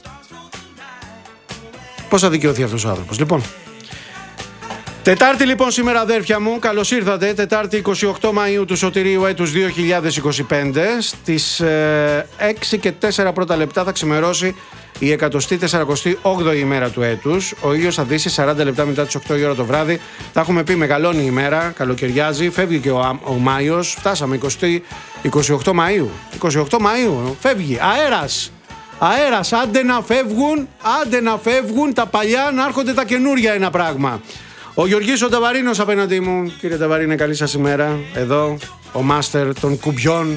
Πώς θα δικαιωθεί αυτός ο άνθρωπος? Λοιπόν, Τετάρτη λοιπόν σήμερα, αδέρφια μου, καλώς ήρθατε. Τετάρτη 28 Μαΐου του Σωτηρίου έτους 2025. Στις 6 και 4 πρώτα λεπτά θα ξημερώσει η 148η ημέρα του έτους. Ο ήλιος θα δύσει 40 λεπτά μετά τις 8 η ώρα το βράδυ. Τα έχουμε πει, μεγαλώνει η ημέρα, καλοκαιριάζει, φεύγει και ο Μάιος. Φτάσαμε 28 Μαΐου. 28 Μαΐου, φεύγει. Αέρας, άντε να φεύγουν τα παλιά, να έρχονται τα καινούρια, ένα πράγμα. Ο Γεωργής ο Ταβαρίνος απέναντί μου. Κύριε Ταβαρίνε, καλή σας ημέρα. Εδώ ο μάστερ των κουμπιών.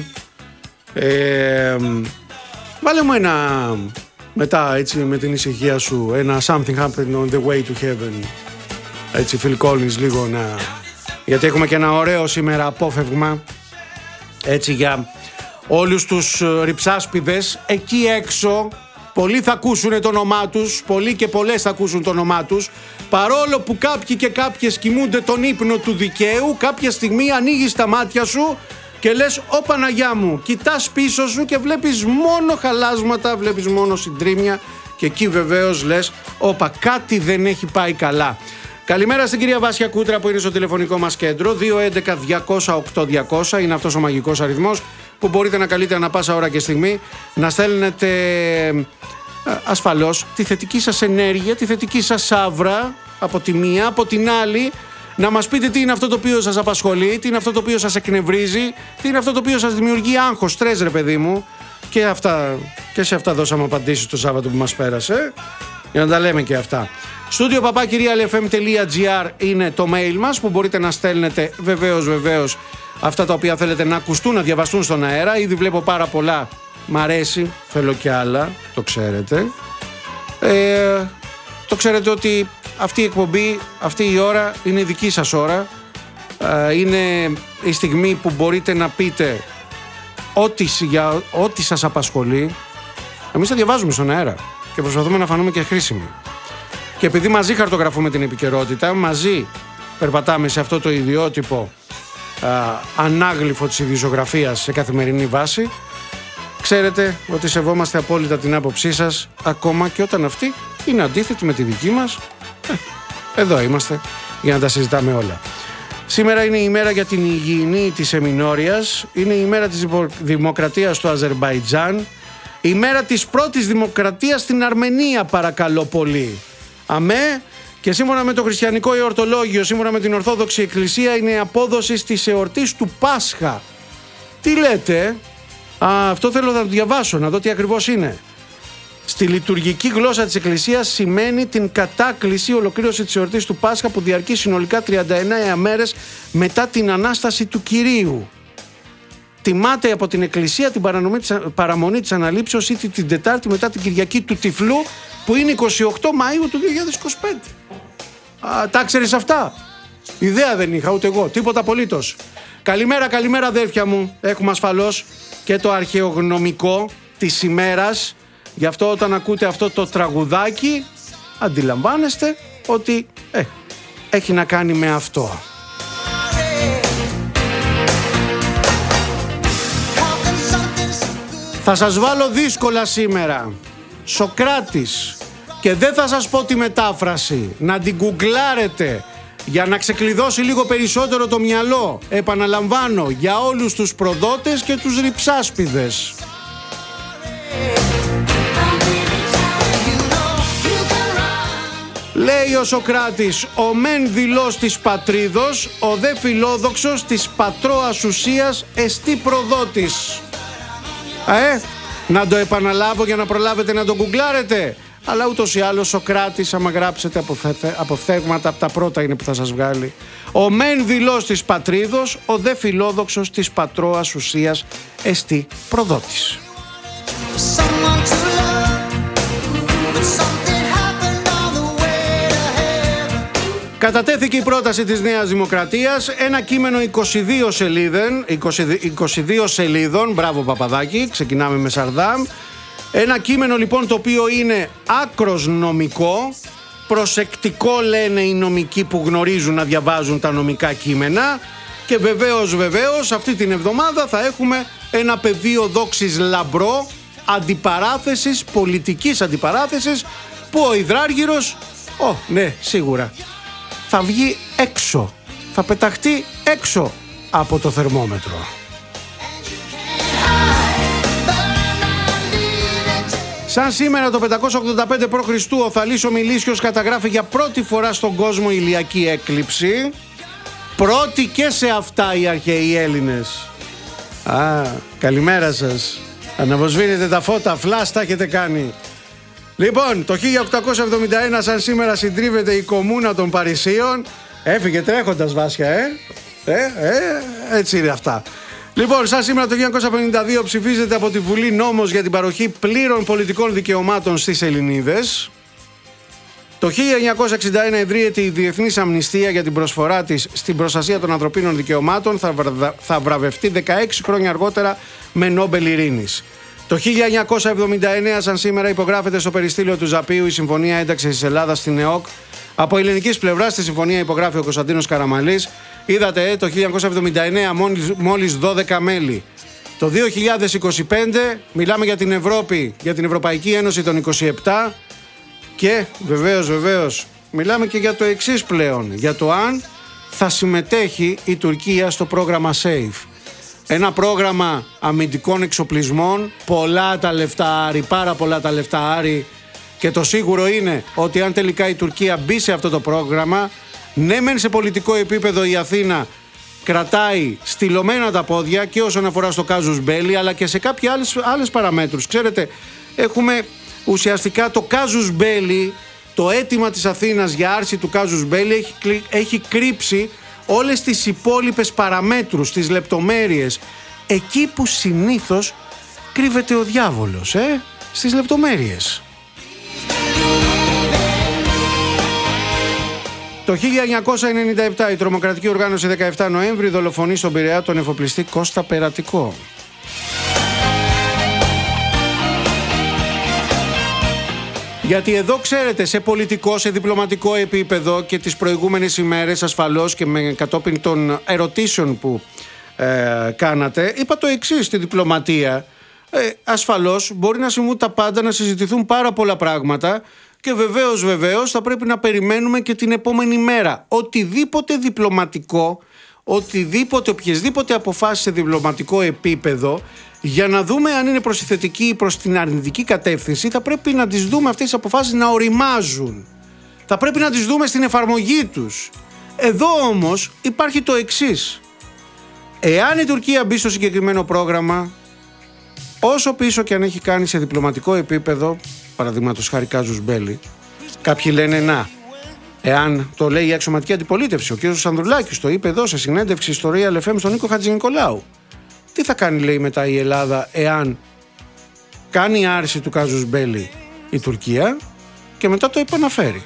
Βάλε μου ένα, μετά έτσι με την ησυχία σου, ένα Something Happened on the Way to Heaven. Έτσι Phil Collins λίγο να... Γιατί έχουμε και ένα ωραίο σήμερα απόφευγμα, έτσι, για όλους τους ριψάσπιδες εκεί έξω. Πολλοί θα ακούσουν το όνομά τους, πολλοί και πολλές θα ακούσουν το όνομά τους. Παρόλο που κάποιοι και κάποιες κοιμούνται τον ύπνο του δικαίου, κάποια στιγμή ανοίγεις τα μάτια σου και λες, «Ω Παναγιά μου», κοιτάς πίσω σου και βλέπεις μόνο χαλάσματα, βλέπεις μόνο συντρίμμια και εκεί βεβαίως λες, «Όπα, κάτι δεν έχει πάει καλά». Καλημέρα στην κυρία Βάσια Κούτρα που είναι στο τηλεφωνικό μας κέντρο. 211-200-8200 είναι αυτός ο μαγικός αριθμός που μπορείτε να καλείτε ανά πάσα ώρα και στιγμή, να στέλνετε ασφαλώς τη θετική σας ενέργεια, τη θετική σας άβρα από τη μία, από την άλλη να μας πείτε τι είναι αυτό το οποίο σας απασχολεί, τι είναι αυτό το οποίο σας εκνευρίζει, τι είναι αυτό το οποίο σας δημιουργεί άγχος, στρες, ρε παιδί μου. Και σε αυτά δώσαμε απαντήσεις το Σάββατο που μας πέρασε, για να τα λέμε και αυτά. studio@realfm.gr είναι το mail μας που μπορείτε να στέλνετε βεβαίως αυτά τα οποία θέλετε να ακουστούν, να διαβαστούν στον αέρα. Ήδη βλέπω πάρα πολλά, μ' αρέσει, θέλω και άλλα, το ξέρετε. Το ξέρετε ότι αυτή η εκπομπή, αυτή η ώρα είναι η δική σας ώρα. Είναι η στιγμή που μπορείτε να πείτε ό,τι σας απασχολεί. Εμείς τα διαβάζουμε στον αέρα και προσπαθούμε να φανούμε και χρήσιμοι. Και επειδή μαζί χαρτογραφούμε την επικαιρότητα, μαζί περπατάμε σε αυτό το ιδιότυπο ανάγλυφο της ιδιοσιογραφίας σε καθημερινή βάση, ξέρετε ότι σεβόμαστε απόλυτα την άποψή σας, ακόμα και όταν αυτή είναι αντίθετη με τη δική μας. Εδώ είμαστε για να τα συζητάμε όλα. Σήμερα είναι η ημέρα για την υγιεινή της εμινόριας, είναι η ημέρα της δημοκρατίας στο Αζερμπαϊτζάν, η ημέρα της πρώτης δημοκρατίας στην Αρμενία, παρακαλώ πολύ. Αμέ. Και σύμφωνα με το χριστιανικό εορτολόγιο, σύμφωνα με την Ορθόδοξη Εκκλησία, είναι απόδοση της εορτής του Πάσχα. Τι λέτε? Αυτό θέλω να το διαβάσω, να δω τι ακριβώς είναι. Στη λειτουργική γλώσσα της Εκκλησίας σημαίνει την κατάκληση, ολοκλήρωση της εορτής του Πάσχα που διαρκεί συνολικά 39 μέρες μετά την Ανάσταση του Κυρίου. Τιμάται από την Εκκλησία την παραμονή της Αναλήψεως ή την Τετάρτη μετά την Κυριακή του Τυφλού, που είναι 28 Μαΐου του 2025. Τα ξέρεις αυτά? Ιδέα δεν είχα ούτε εγώ, τίποτα απολύτως. Καλημέρα αδέρφια μου. Έχουμε ασφαλώς και το αρχαιογνωμικό της ημέρας. Γι' αυτό όταν ακούτε αυτό το τραγουδάκι αντιλαμβάνεστε ότι έχει να κάνει με αυτό. Θα σας βάλω δύσκολα σήμερα. Σοκράτης. Και δεν θα σας πω τη μετάφραση. Να την γκουγκλάρετε για να ξεκλειδώσει λίγο περισσότερο το μυαλό. Επαναλαμβάνω, για όλους τους προδότες και τους ριψάσπιδες. Λέει ο Σοκράτης, ο μεν δηλός της πατρίδος, ο δε φιλόδοξος της πατρόας ουσίας εστί προδότης. Να το επαναλάβω για να προλάβετε να το γκουγκλάρετε. Αλλά ούτως ή άλλως Σοκράτης, άμα γράψετε αποφθέγματα, από τα πρώτα είναι που θα σας βγάλει. Ο μεν δηλός της πατρίδος, ο δε φιλόδοξος της πατρόας ουσίας εστί προδότης. Κατατέθηκε η πρόταση της Νέας Δημοκρατίας, ένα κείμενο 22 σελίδων, μπράβο Παπαδάκη, ξεκινάμε με Σαρδάμ. Ένα κείμενο λοιπόν το οποίο είναι άκρος νομικό, προσεκτικό λένε οι νομικοί που γνωρίζουν να διαβάζουν τα νομικά κείμενα, και βεβαίως αυτή την εβδομάδα θα έχουμε ένα πεδίο δόξης λαμπρό, αντιπαράθεσης, πολιτικής αντιπαράθεσης, που ο υδράργυρος, ναι σίγουρα, θα βγει έξω, θα πεταχτεί έξω από το θερμόμετρο. Σαν σήμερα το 585 π.Χ. ο Θαλής ο Μιλήσιος καταγράφει για πρώτη φορά στον κόσμο ηλιακή έκλειψη. Πρώτη και σε αυτά οι αρχαίοι Έλληνες. Καλημέρα σας. Αναβοσβήνετε τα φώτα, φλάστα έχετε κάνει. Λοιπόν, το 1871 σαν σήμερα συντρίβεται η Κομμούνα των Παρισίων. Έφυγε τρέχοντας Βάσια, έτσι είναι αυτά. Λοιπόν, σαν σήμερα το 1952 ψηφίζεται από τη Βουλή νόμος για την παροχή πλήρων πολιτικών δικαιωμάτων στις Ελληνίδες. Το 1961 ιδρύεται η Διεθνής Αμνηστία για την προσφορά της στην προστασία των ανθρωπίνων δικαιωμάτων. Θα βραβευτεί 16 χρόνια αργότερα με Νόμπελ Ειρήνης. Το 1979, σαν σήμερα, υπογράφεται στο περιστήλιο του Ζαπίου η Συμφωνία Ένταξης της Ελλάδας στην ΕΟΚ. Από ελληνικής πλευράς τη συμφωνία υπογράφει ο Κωνσταντίνος Καραμαλής. Είδατε, το 1979 μόλις 12 μέλη. Το 2025 μιλάμε για την Ευρώπη, για την Ευρωπαϊκή Ένωση των 27. Και βεβαίως μιλάμε και για το εξής πλέον, για το αν θα συμμετέχει η Τουρκία στο πρόγραμμα SAFE. Ένα πρόγραμμα αμυντικών εξοπλισμών, πολλά τα λεφτά Άρη, πάρα πολλά τα λεφτά Άρη, και το σίγουρο είναι ότι αν τελικά η Τουρκία μπει σε αυτό το πρόγραμμα, ναι μεν σε πολιτικό επίπεδο η Αθήνα κρατάει στυλωμένα τα πόδια και όσον αφορά στο casus belli, αλλά και σε κάποιες άλλες παραμέτρους. Ξέρετε, έχουμε ουσιαστικά το casus belli, το αίτημα της Αθήνας για άρση του casus belli έχει κρύψει όλες τις υπόλοιπες παραμέτρους, τις λεπτομέρειες, εκεί που συνήθως κρύβεται ο διάβολος, στις λεπτομέρειες. Το 1997 η τρομοκρατική οργάνωση 17 Νοέμβρη δολοφονεί στον Πειραιά τον εφοπλιστή Κώστα Περατικό. Γιατί εδώ, ξέρετε, σε πολιτικό, σε διπλωματικό επίπεδο και τις προηγούμενες ημέρες ασφαλώς και με κατόπιν των ερωτήσεων που κάνατε, είπα το εξής: στη διπλωματία ασφαλώς μπορεί να συμβούν τα πάντα, να συζητηθούν πάρα πολλά πράγματα και βεβαίως θα πρέπει να περιμένουμε και την επόμενη μέρα. Οτιδήποτε διπλωματικό, οποιασδήποτε αποφάσεις σε διπλωματικό επίπεδο, για να δούμε αν είναι προς τη θετική ή προς την αρνητική κατεύθυνση, θα πρέπει να τις δούμε αυτές τις αποφάσεις να οριμάζουν. Θα πρέπει να τις δούμε στην εφαρμογή τους. Εδώ όμως υπάρχει το εξής: εάν η Τουρκία μπει στο συγκεκριμένο πρόγραμμα, όσο πίσω και αν έχει κάνει σε διπλωματικό επίπεδο, παραδείγματος χάρη casus belli, κάποιοι λένε να, εάν το λέει η αξιωματική αντιπολίτευση, ο κ. Ανδρουλάκης το είπε εδώ σε συνέντευξη στο Real FM στον Νίκο Χατζηνικολάου, τι θα κάνει, λέει, μετά η Ελλάδα εάν κάνει άρση του casus belli η Τουρκία και μετά το επαναφέρει?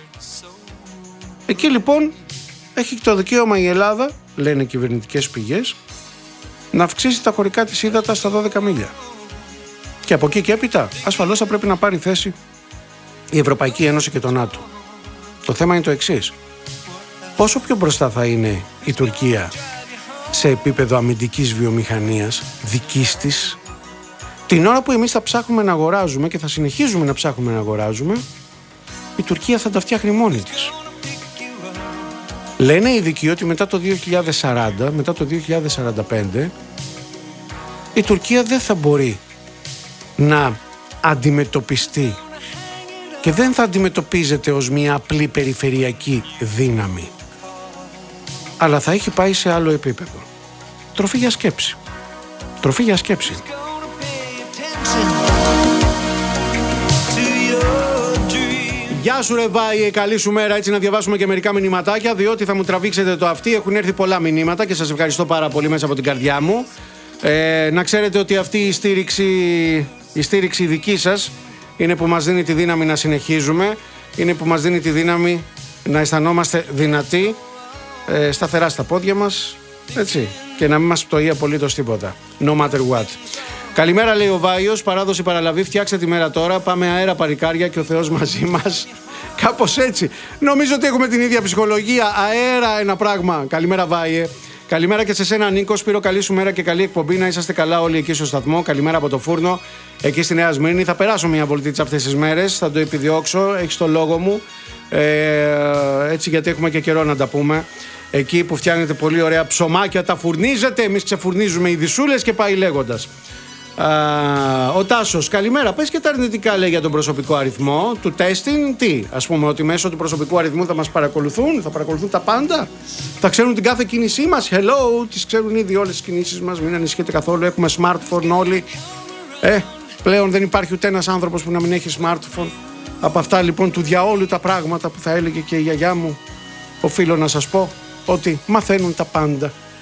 Εκεί λοιπόν έχει το δικαίωμα η Ελλάδα, λένε κυβερνητικές πηγές, να αυξήσει τα χωρικά της ύδατα στα 12 μίλια. Και από εκεί και έπειτα ασφαλώς θα πρέπει να πάρει θέση η Ευρωπαϊκή Ένωση και το ΝΑΤΟ. Το θέμα είναι το εξής: πόσο πιο μπροστά θα είναι η Τουρκία σε επίπεδο αμυντικής βιομηχανίας δικής της, την ώρα που εμείς θα ψάχνουμε να αγοράζουμε και θα συνεχίζουμε να ψάχνουμε να αγοράζουμε, η Τουρκία θα τα φτιάχνει μόνη της. Λένε οι ειδικοί ότι μετά το 2040, μετά το 2045, η Τουρκία δεν θα μπορεί να αντιμετωπιστεί και δεν θα αντιμετωπίζεται ως μια απλή περιφερειακή δύναμη, αλλά θα έχει πάει σε άλλο επίπεδο. Τροφή για σκέψη. Τροφή για σκέψη. Γεια σου ρε Βάιε, καλή σου μέρα. Έτσι να διαβάσουμε και μερικά μηνυματάκια, διότι θα μου τραβήξετε το αυτί. Έχουν έρθει πολλά μηνύματα και σας ευχαριστώ πάρα πολύ μέσα από την καρδιά μου. Να ξέρετε ότι αυτή η στήριξη δική σας είναι που μας δίνει τη δύναμη να συνεχίζουμε, είναι που μας δίνει τη δύναμη να αισθανόμαστε δυνατοί, σταθερά στα πόδια μας, έτσι, και να μην μας πτωεί απολύτως τίποτα. No matter what. Καλημέρα, λέει ο Βάιος, παράδοση παραλαβή, φτιάξτε τη μέρα τώρα, πάμε αέρα παρικάρια και ο Θεός μαζί μας. Κάπως έτσι. Νομίζω ότι έχουμε την ίδια ψυχολογία, αέρα ένα πράγμα. Καλημέρα Βάιε. Καλημέρα και σε σένα Νίκο, Σπύρο, καλή σου μέρα και καλή εκπομπή, να είσαστε καλά όλοι εκεί στο σταθμό. Καλημέρα από το Φούρνο, εκεί στη Νέα Σμύρνη. Θα περάσω μια βολτίτσα αυτές τις μέρες, θα το επιδιώξω, έχεις το λόγο μου, έτσι, γιατί έχουμε και καιρό να τα πούμε. Εκεί που φτιάχνετε πολύ ωραία ψωμάκια, τα φουρνίζετε, εμείς ξεφουρνίζουμε ειδισούλες και πάει λέγοντας. Ο Τάσος, καλημέρα. Πες και τα αρνητικά, λέει, για τον προσωπικό αριθμό του testing. Τι, ας πούμε, ότι μέσω του προσωπικού αριθμού θα μας παρακολουθούν, θα παρακολουθούν τα πάντα, θα ξέρουν την κάθε κίνησή μας. Hello, τις ξέρουν ήδη όλες τις κινήσεις μας, μην ανησυχείτε καθόλου. Έχουμε smartphone όλοι. Πλέον δεν υπάρχει ούτε ένας άνθρωπος που να μην έχει smartphone. Από αυτά λοιπόν του διαόλου τα πράγματα που θα έλεγε και η γιαγιά μου, οφείλω να σας πω ότι μαθαίνουν τα πάντα.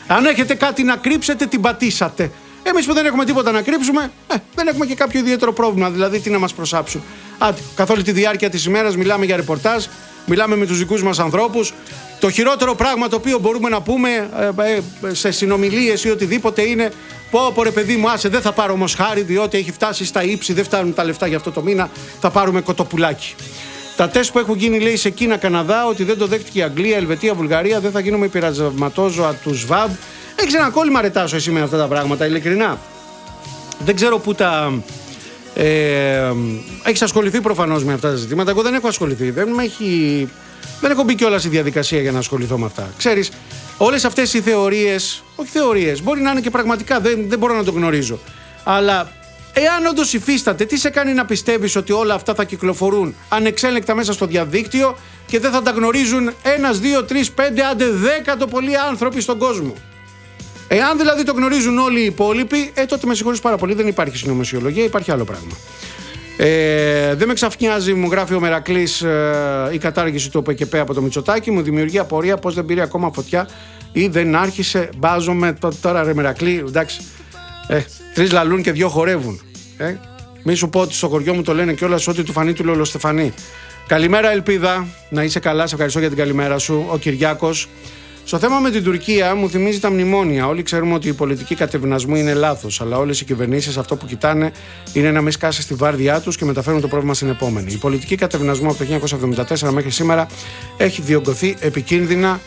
Αν έχετε κάτι να κρύψετε, την πατήσατε. Εμείς που δεν έχουμε τίποτα να κρύψουμε, δεν έχουμε και κάποιο ιδιαίτερο πρόβλημα. Δηλαδή, τι να μας προσάψουν. Καθ' όλη τη διάρκεια της ημέρας μιλάμε για ρεπορτάζ, μιλάμε με τους δικούς μας ανθρώπους. Το χειρότερο πράγμα το οποίο μπορούμε να πούμε σε συνομιλίες ή οτιδήποτε είναι: πω ρε παιδί μου, άσε, δεν θα πάρω όμως χάρη, διότι έχει φτάσει στα ύψη, δεν φτάνουν τα λεφτά για αυτό το μήνα, θα πάρουμε κοτοπουλάκι. Τα τεστ που έχουν γίνει, λέει, σε Κίνα, Καναδά, ότι δεν το δέχτηκε η Αγγλία, Ελβετία, Βουλγαρία, δεν θα γίνουμε πειρασματόζωα του ΣΒΑΜ. Έχεις ένα κόλλημα, ρε Τάσο, εσύ με αυτά τα πράγματα, ειλικρινά. Δεν ξέρω πού τα. Έχεις ασχοληθεί προφανώς με αυτά τα ζητήματα. Εγώ δεν έχω ασχοληθεί. Δεν έχω μπει κιόλας στη διαδικασία για να ασχοληθώ με αυτά. Ξέρεις, όλες αυτές οι θεωρίες, όχι θεωρίες, μπορεί να είναι και πραγματικά, δεν μπορώ να το γνωρίζω. Αλλά εάν όντως υφίσταται, τι σε κάνει να πιστεύεις ότι όλα αυτά θα κυκλοφορούν ανεξέλεγκτα μέσα στο διαδίκτυο και δεν θα τα γνωρίζουν 1, 2, 3, 5, άντε 10 το πολύ άνθρωποι στον κόσμο? Εάν δηλαδή το γνωρίζουν όλοι οι υπόλοιποι, τότε με συγχωρείς πάρα πολύ, δεν υπάρχει συνωμοσιολογία, υπάρχει άλλο πράγμα. Δεν με ξαφνιάζει, μου γράφει ο Μερακλής, η κατάργηση του ΟΠΕΚΕΠΕ από το Μητσοτάκη. Μου δημιουργεί απορία πως δεν πήρε ακόμα φωτιά ή δεν άρχισε. Μπάζομαι τώρα, ρε Μερακλή, εντάξει. 3 λαλούν και 2 χορεύουν. Μη σου πω ότι στο χωριό μου το λένε κιόλας ότι του φανεί του Λολοστεφανή. Καλημέρα, Ελπίδα, να είσαι καλά, σε ευχαριστώ για την καλημέρα σου. Ο Κυριάκος. Στο θέμα με την Τουρκία μου θυμίζει τα μνημόνια. Όλοι ξέρουμε ότι η πολιτική κατευνασμού είναι λάθος, αλλά όλες οι κυβερνήσεις αυτό που κοιτάνε είναι να μην σκάσει στη βάρδιά τους και μεταφέρουν το πρόβλημα στην επόμενη. Η πολιτική κατευνασμού από το 1974 μέχρι σήμερα έχει διωγγωθεί επικίνδυνα.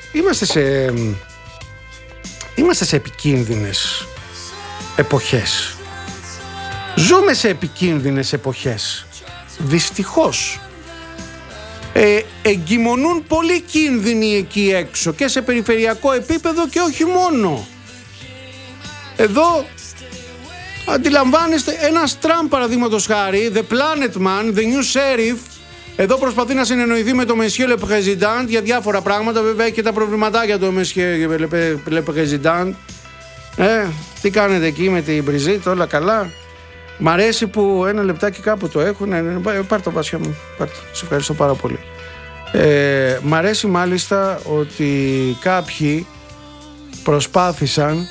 Είμαστε σε επικίνδυνες εποχές. Ζούμε σε επικίνδυνες εποχές. Δυστυχώς. Εγκυμονούν πολλοί κίνδυνοι εκεί έξω και σε περιφερειακό επίπεδο και όχι μόνο. Εδώ αντιλαμβάνεστε, ένας Τραμπ παραδείγματος χάρη, the planet man, the new sheriff, εδώ προσπαθεί να συνεννοηθεί με το Monsieur le Président για διάφορα πράγματα. Βέβαια έχει και τα προβληματάκια του Monsieur le Président. Τι κάνετε εκεί με την Μπριζίτ, όλα καλά? Μ' αρέσει που ένα λεπτάκι κάπου το έχουν. Πάρ' το, Βάσια μου, πάρ' το. Σε ευχαριστώ πάρα πολύ. Μ' αρέσει μάλιστα ότι κάποιοι προσπάθησαν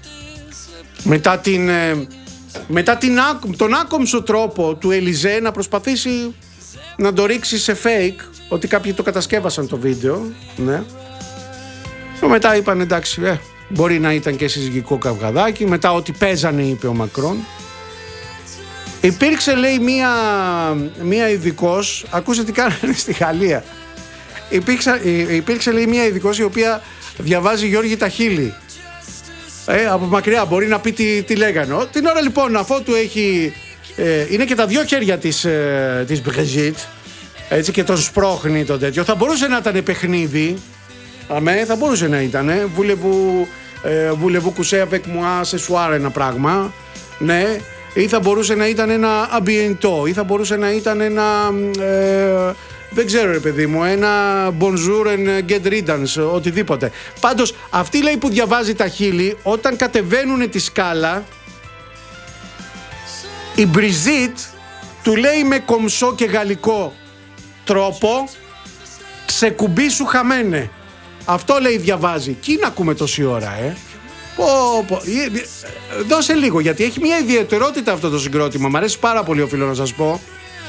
μετά τον άκομψο τρόπο του Ελιζέ να προσπαθήσει να το ρίξει σε fake, ότι κάποιοι το κατασκεύασαν το βίντεο, ναι. Και μετά είπαν εντάξει, μπορεί να ήταν και συζυγικό καυγαδάκι. Μετά ότι παίζανε, είπε ο Μακρόν. Υπήρξε, λέει, μία ειδικός, ακούστε τι κάνανε στη Γαλλία. Υπήρξε, λέει, μία ειδικός η οποία διαβάζει Γιώργη Ταχίλη. Από μακριά μπορεί να πει τι λέγανε. Την ώρα λοιπόν, αφότου έχει, είναι και τα 2 χέρια της Μπριζίτ, έτσι, και τον σπρώχνει το τέτοιο. Θα μπορούσε να ήταν παιχνίδι. Θα μπορούσε να ήταν. Voulez-vous coucher avec moi ce soir, ένα πράγμα. Ναι. Ή θα μπορούσε να ήταν ένα αμπιεντό, ή θα μπορούσε να ήταν ένα, δεν ξέρω ρε παιδί μου, ένα bonjour and get riddance, οτιδήποτε. Πάντως αυτή, λέει, που διαβάζει τα χείλη, όταν κατεβαίνουν τη σκάλα, η Μπριζίτ του λέει με κομψό και γαλλικό τρόπο, ξεκουμπίσου χαμένε. Αυτό, λέει, διαβάζει. Και να ακούμε τόση ώρα, Δώσε λίγο, γιατί έχει μια ιδιαιτερότητα αυτό το συγκρότημα. Μ' αρέσει πάρα πολύ, οφείλω να σας πω.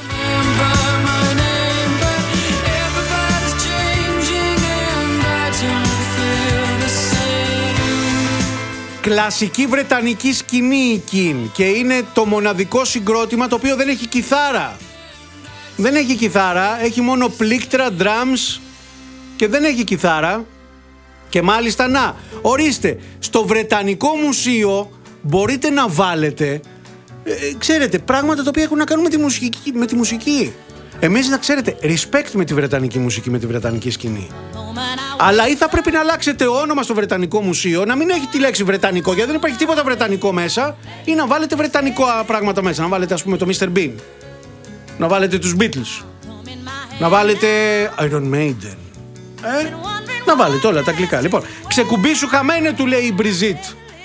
Κλασική βρετανική σκηνή η Κιν, και είναι το μοναδικό συγκρότημα το οποίο δεν έχει κιθάρα. Δεν έχει κιθάρα, έχει μόνο πλήκτρα, drums και δεν έχει κιθάρα. Και μάλιστα, να, ορίστε, στο Βρετανικό Μουσείο μπορείτε να βάλετε, ξέρετε, πράγματα τα οποία έχουν να κάνουν με τη μουσική. Εμείς, να ξέρετε, respect με τη βρετανική μουσική, με τη βρετανική σκηνή. Αλλά ή θα πρέπει να αλλάξετε όνομα στο Βρετανικό Μουσείο, να μην έχει τη λέξη βρετανικό, γιατί δεν υπάρχει τίποτα βρετανικό μέσα, ή να βάλετε βρετανικό πράγματα μέσα. Να βάλετε, ας πούμε, το Mr. Bean, να βάλετε τους Beatles, να βάλετε Iron Maiden, να βάλετε όλα τα αγγλικά. Λοιπόν, ξεκουμπίσου χαμένε, του λέει η Μπριζίτ.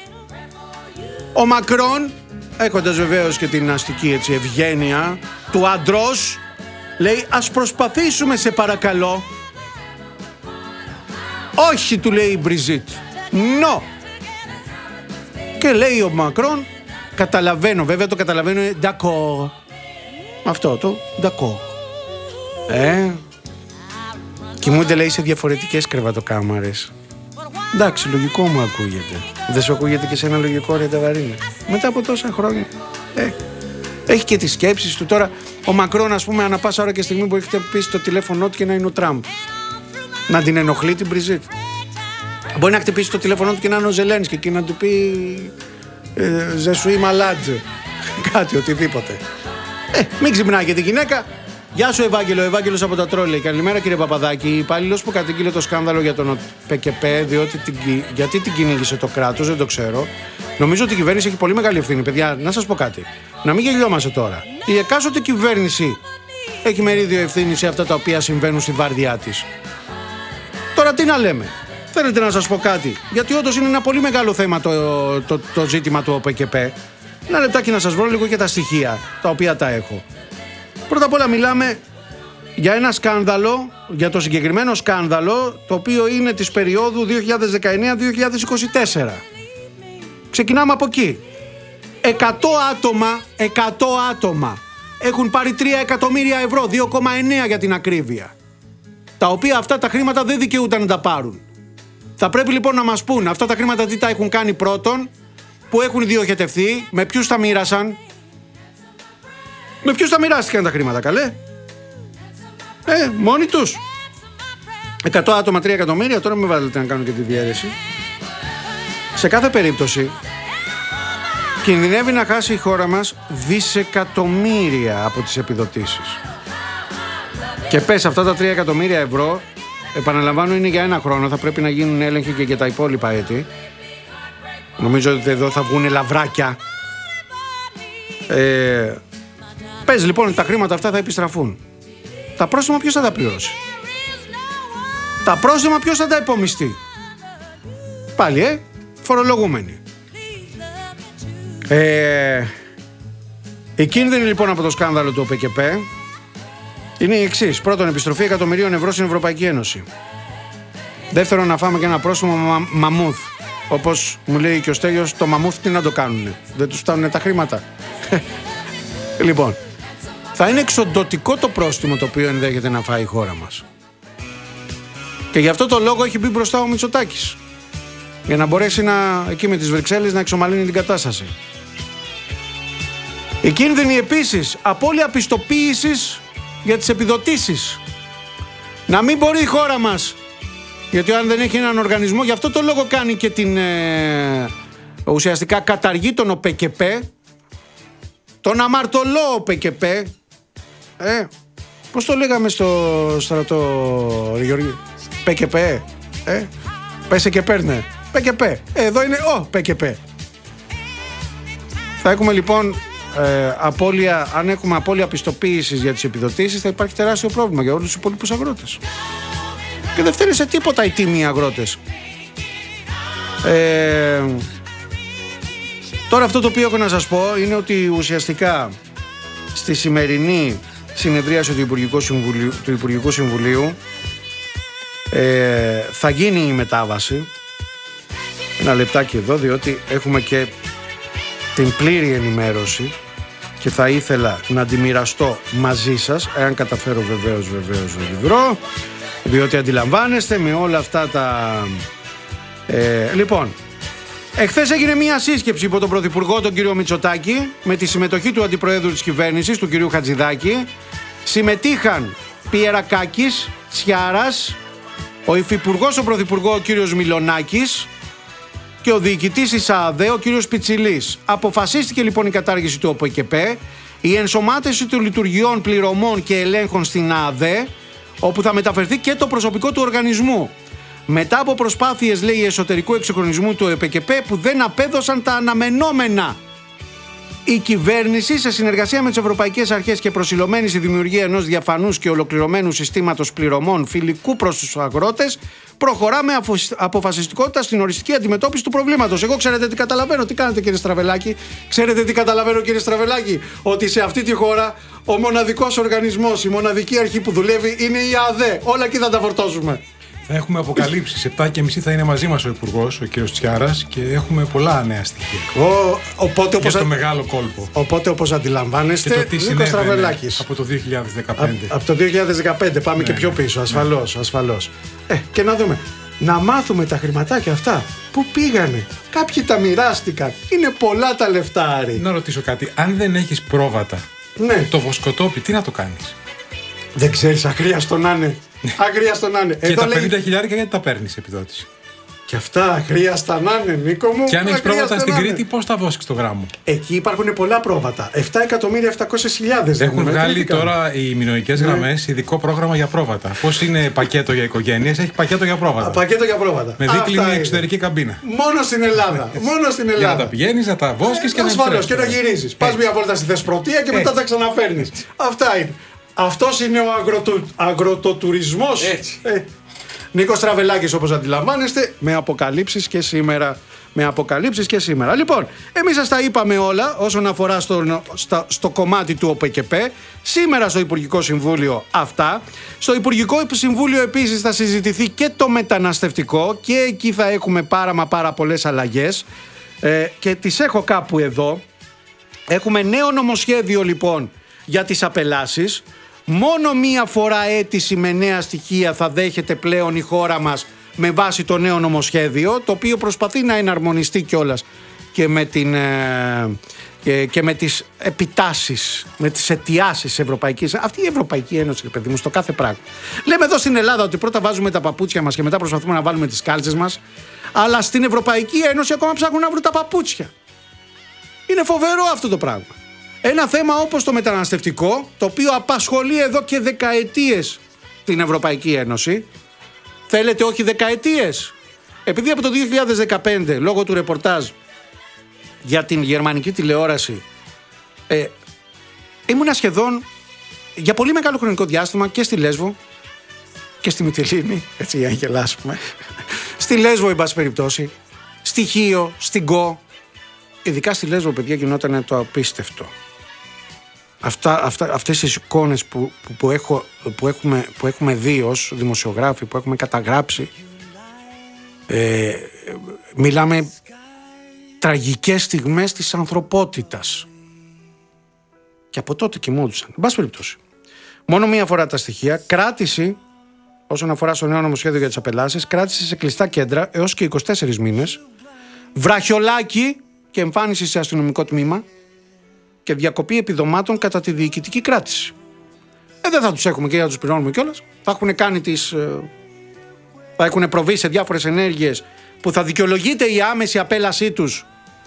Ο Μακρόν, έχοντας βεβαίως και την αστική, έτσι, ευγένεια του άντρος, λέει, ας προσπαθήσουμε, σε παρακαλώ. Όχι, του λέει η Μπριζίτ. No! Και λέει ο Μακρόν, καταλαβαίνω, βέβαια το καταλαβαίνω, d'accord. Αυτό το d'accord. Κοιμούνται, λέει, σε διαφορετικές κρεβατοκάμαρες. Εντάξει, λογικό μου ακούγεται. Δεν σου ακούγεται και σε ένα λογικό, ρε Ταβαρίνη? Μετά από τόσα χρόνια. Έχει και τις σκέψεις του. Τώρα ο Μακρόν, ας πούμε, ανά πάσα ώρα και στιγμή μπορεί να χτυπήσει το τηλέφωνό του και να είναι ο Τραμπ. Να την ενοχλεί την Μπριζίτ. Μπορεί να χτυπήσει το τηλέφωνό του και να είναι ο Ζελένσκι και να του πει «Ζεσουί μαλάτζ». Κάτι, οτιδήποτε. Μην ξυπνάει και τη γυναίκα. Γεια σου, Ευάγγελο. Ευάγγελος από τα Τρόλεϊ. Καλημέρα, κύριε Παπαδάκη. Υπάλληλος που κατήγγειλε το σκάνδαλο για τον ΠΚΠ, γιατί την κυνήγησε το κράτος, δεν το ξέρω. Νομίζω ότι η κυβέρνηση έχει πολύ μεγάλη ευθύνη. Παιδιά, να σας πω κάτι. Να μην γελιόμαστε τώρα. Η εκάστοτε κυβέρνηση έχει μερίδιο ευθύνη σε αυτά τα οποία συμβαίνουν στη βάρδιά της. Τώρα τι να λέμε. Θέλετε να σας πω κάτι? Γιατί όντως είναι ένα πολύ μεγάλο θέμα το ζήτημα του ΟΠΚΠ. Ένα λεπτάκι να σας βρω λίγο και τα στοιχεία τα οποία τα έχω. Πρώτα απ' όλα μιλάμε για ένα σκάνδαλο, για το συγκεκριμένο σκάνδαλο, το οποίο είναι της περίοδου 2019-2024. Ξεκινάμε από εκεί. 100 άτομα έχουν πάρει 3 εκατομμύρια ευρώ, 2,9 για την ακρίβεια. Τα οποία αυτά τα χρήματα δεν δικαιούταν να τα πάρουν. Θα πρέπει λοιπόν να μας πούν αυτά τα χρήματα τι τα έχουν κάνει πρώτον, που έχουν διοχετευθεί, με ποιους τα μοίρασαν. Με ποιους τα μοιράστηκαν τα χρήματα, καλέ? Μόνοι τους. 100 άτομα, 3 εκατομμύρια, τώρα με βάλετε να κάνω και τη διαίρεση. Σε κάθε περίπτωση, κινδυνεύει να χάσει η χώρα μας δισεκατομμύρια από τις επιδοτήσεις. Και πες αυτά τα 3 εκατομμύρια ευρώ, επαναλαμβάνω, είναι για ένα χρόνο, θα πρέπει να γίνουν έλεγχοι και για τα υπόλοιπα έτη. Νομίζω ότι εδώ θα βγουν λαβράκια. Πες λοιπόν τα χρήματα αυτά θα επιστραφούν. Τα πρόστιμα ποιος θα τα πληρώσει? Τα πρόστιμα ποιος θα τα υπομειστεί? Πάλι φορολογούμενοι. Η κίνδυνη λοιπόν από το σκάνδαλο του ΟΠΚΠ είναι η εξής. Πρώτον, επιστροφή εκατομμυρίων ευρώ στην Ευρωπαϊκή Ένωση. Δεύτερον, να φάμε και ένα πρόστιμο μαμούθ. Όπως μου λέει και ο Στέλιος, το μαμούθ τι να το κάνουνε? Δεν τους φτάνουν τα χρήματα? Λοιπόν, θα είναι εξοντωτικό το πρόστιμο το οποίο ενδέχεται να φάει η χώρα μας. Και γι' αυτό το λόγο έχει μπει μπροστά ο Μητσοτάκης, για να μπορέσει εκεί με τις Βρυξέλλες να εξομαλύνει την κατάσταση. Η κίνδυνη επίσης απώλεια πιστοποίησης για τις επιδοτήσεις. Να μην μπορεί η χώρα μας, γιατί αν δεν έχει έναν οργανισμό, γι' αυτό το λόγο κάνει και την ουσιαστικά καταργεί τον ΟΠΚΠ, τον αμαρτωλό ΟΠΚΠ. Πώς το λέγαμε στο στρατό, Γιώργη? ΠΚΠ. Πέσε και παίρνε. ΠΚΠ. Εδώ είναι ο ΠΚΠ. Θα έχουμε λοιπόν απώλεια, αν έχουμε απώλεια πιστοποίησης για τις επιδοτήσεις, θα υπάρχει τεράστιο πρόβλημα για όλους τους υπόλοιπους αγρότες. Και δεν φταίνε σε τίποτα οι τίμοι αγρότες. Τώρα αυτό το οποίο έχω να σας πω είναι ότι ουσιαστικά στη σημερινή συνεδρίαση του Υπουργικού Συμβουλίου θα γίνει η μετάβαση. Ένα λεπτάκι εδώ, διότι έχουμε και την πλήρη ενημέρωση και θα ήθελα να τη μοιραστώ μαζί σας, εάν καταφέρω βεβαίως να τη βρω, διότι αντιλαμβάνεστε με όλα αυτά τα... Λοιπόν, εχθές έγινε μια σύσκεψη υπό τον Πρωθυπουργό, τον κύριο Μητσοτάκη, με τη συμμετοχή του Αντιπροέδρου της Κυβέρνησης, του κυρίου Χατζηδάκη. Συμμετείχαν Πιερακάκης, Τσιάρας, ο Υφυπουργός, ο Πρωθυπουργό, ο κύριος Μιλονάκης και ο διοικητής της ΑΑΔΕ, ο κύριος Πιτσιλής. Αποφασίστηκε λοιπόν η κατάργηση του ΟΠΚΠ, η ενσωμάτωση των λειτουργιών πληρωμών και ελέγχων στην ΑΑΔΕ, όπου θα μεταφερθεί και το προσωπικό του οργανισμού. Μετά από προσπάθειες, λέει, εσωτερικού εξυγχρονισμού του ΟΠΚΠ που δεν απέδωσαν τα αναμενόμενα. Η κυβέρνηση, σε συνεργασία με τις ευρωπαϊκές αρχές και προσιλωμένη στη δημιουργία ενός διαφανούς και ολοκληρωμένου συστήματος πληρωμών φιλικού προς τους αγρότες, προχωρά με αποφασιστικότητα στην οριστική αντιμετώπιση του προβλήματος. Εγώ ξέρετε τι καταλαβαίνω, τι κάνετε κύριε Στραβελάκη? Ξέρετε τι καταλαβαίνω κύριε Στραβελάκη? Ότι σε αυτή τη χώρα ο μοναδικός οργανισμός, η μοναδική αρχή που δουλεύει είναι η ΑΔΕ. Όλα εκεί θα τα φορτώσουμε. Θα έχουμε αποκαλύψεις. 7:30 θα είναι μαζί μας ο Υπουργός, ο κ. Τσιάρας, και έχουμε πολλά νέα στοιχεία. Για το μεγάλο κόλπο. Οπότε, όπως αντιλαμβάνεστε, Νίκος Στραβελάκης. Από το 2015. Από το 2015 πάμε και πιο πίσω, ασφαλώς. Και να δούμε. Να μάθουμε τα χρηματάκια αυτά. Πού πήγανε. Κάποιοι τα μοιράστηκαν. Είναι πολλά τα λεφτά, Άρη. Να ρωτήσω κάτι. Αν δεν έχεις πρόβατα, το βοσκοτόπι, τι να το κάνεις? Δεν ξέρεις, αχρίαστο να είναι. Και τα 50.000 γιατί τα παίρνεις επιδότηση? Και αυτά αχρίαστα να είναι, Νίκο μου. Και αν έχεις πρόβατα στην Κρήτη, πώς θα βόσκεις το γράμμο? Εκεί υπάρχουν πολλά πρόβατα. 7.700.000. Έχουν βγάλει τώρα οι μηνοϊκές γραμμές ειδικό πρόγραμμα για πρόβατα. Πώς είναι πακέτο για οικογένειες, έχει πακέτο για πρόβατα. Πακέτο για πρόβατα. Με δίκλινη εξωτερική καμπίνα. Μόνο στην Ελλάδα. Για να τα πηγαίνεις, να τα βόσκεις και να ασφαλώς, και να γυρίζεις. Πας μια βόλτα στη Θεσπρωτεία και μετά τα ξαναφέρνεις. Αυτά είναι. Αυτός είναι ο αγροτοτουρισμός. Νίκος Στραβελάκης, όπως αντιλαμβάνεστε, με αποκαλύψεις και σήμερα. Λοιπόν, εμείς σας τα είπαμε όλα όσον αφορά στο κομμάτι του ΟΠΕΚΕΠΕ. Σήμερα στο Υπουργικό Συμβούλιο αυτά. Στο Υπουργικό Συμβούλιο επίσης θα συζητηθεί και το μεταναστευτικό και εκεί θα έχουμε πάρα πολλές αλλαγές και τις έχω κάπου εδώ. Έχουμε νέο νομοσχέδιο λοιπόν για τις απελάσεις. Μόνο μία φορά αίτηση με νέα στοιχεία θα δέχεται πλέον η χώρα μας με βάση το νέο νομοσχέδιο, το οποίο προσπαθεί να εναρμονιστεί κιόλας και με τις επιτάσεις, με τις αιτιάσεις ευρωπαϊκής. Αυτή η Ευρωπαϊκή Ένωση, παιδί μου, στο κάθε πράγμα. Λέμε εδώ στην Ελλάδα ότι πρώτα βάζουμε τα παπούτσια μας και μετά προσπαθούμε να βάλουμε τις κάλτσες μας, αλλά στην Ευρωπαϊκή Ένωση ακόμα ψάχνουν να βρουν τα παπούτσια. Είναι φοβερό αυτό το πράγμα. Ένα θέμα όπως το μεταναστευτικό, το οποίο απασχολεί εδώ και δεκαετίες την Ευρωπαϊκή Ένωση. Θέλετε όχι δεκαετίες? Επειδή από το 2015, λόγω του ρεπορτάζ για την γερμανική τηλεόραση, ήμουνα σχεδόν για πολύ μεγάλο χρονικό διάστημα και στη Λέσβο και στη Μυτιλήνη, έτσι για να γελάσουμε. Στη Λέσβο, εν πάση περιπτώσει, στη Χίο, στην Κο. Ειδικά στη Λέσβο, παιδιά, γινόταν το απίστευτο. Αυτές τις εικόνες που έχουμε δει ως δημοσιογράφοι, που έχουμε καταγράψει, μιλάμε τραγικές στιγμές της ανθρωπότητας. Και από τότε κοιμόντουσαν. Εν πάση περιπτώσει. Μόνο μία φορά τα στοιχεία. Κράτηση, όσον αφορά στο νέο νομοσχέδιο για τις απελάσεις, κράτηση σε κλειστά κέντρα έως και 24 μήνες. Βραχιολάκι και εμφάνιση σε αστυνομικό τμήμα. Και διακοπή επιδομάτων κατά τη διοικητική κράτηση. Δεν θα τους έχουμε και για να τους πληρώνουμε κιόλας. Θα έχουν προβεί σε διάφορες ενέργειες που θα δικαιολογείται η άμεση απέλασή τους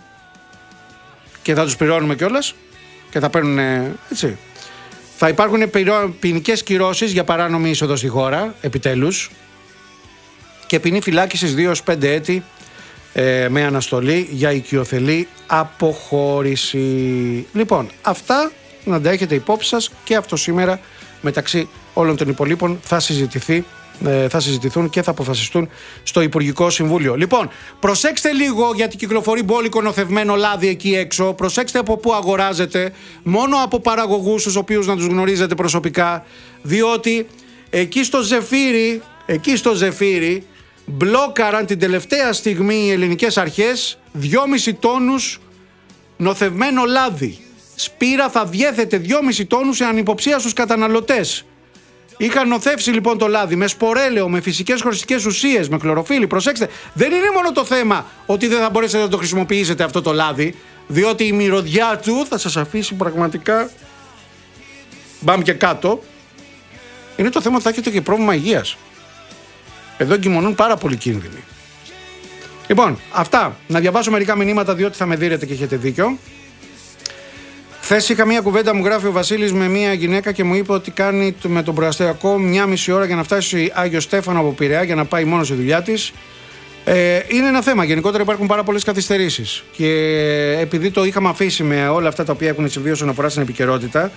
και θα τους πληρώνουμε κιόλας και θα παίρνουν έτσι. Θα υπάρχουν ποινικές κυρώσεις για παράνομη είσοδο στη χώρα, επιτέλους, και ποινή φυλάκισης 2-5 έτη με αναστολή για οικειοθελή αποχώρηση. Λοιπόν, αυτά να τα έχετε υπόψη σας και αυτό σήμερα μεταξύ όλων των υπολείπων θα συζητηθούν και θα αποφασιστούν στο Υπουργικό Συμβούλιο. Λοιπόν, προσέξτε λίγο γιατί κυκλοφορεί μπόλικο νοθευμένο λάδι εκεί έξω. Προσέξτε από πού αγοράζετε, μόνο από παραγωγούς τους οποίους να τους γνωρίζετε προσωπικά, διότι εκεί στο Ζεφύρι μπλόκαραν την τελευταία στιγμή οι ελληνικές αρχές 2,5 τόνους νοθευμένο λάδι. Σπήρα θα διέθετε 2,5 τόνους σε ανυποψία στους καταναλωτές. Είχαν νοθεύσει λοιπόν το λάδι με σπορέλαιο, με φυσικές χωριστικές ουσίες, με χλωροφύλλη. Προσέξτε, δεν είναι μόνο το θέμα ότι δεν θα μπορέσετε να το χρησιμοποιήσετε αυτό το λάδι, διότι η μυρωδιά του θα σας αφήσει πραγματικά μπαμ και κάτω. Είναι το θέμα ότι θα έχετε και πρόβλημα υγείας. Εδώ εγκυμονούν πάρα πολύ κίνδυνοι. Λοιπόν, αυτά. Να διαβάσω μερικά μηνύματα διότι θα με δείρετε και έχετε δίκιο. Χθες είχα μία κουβέντα, μου γράφει ο Βασίλης, με μία γυναίκα και μου είπε ότι κάνει με τον προαστιακό 1,5 ώρα για να φτάσει Άγιο Στέφανο από Πειραιά για να πάει μόνο στη δουλειά της. Είναι ένα θέμα. Γενικότερα υπάρχουν πάρα πολλές καθυστερήσεις. Και επειδή το είχαμε αφήσει με όλα αυτά τα οποία έχουν συμβεί όσον αφορά στην επικαιρότητα,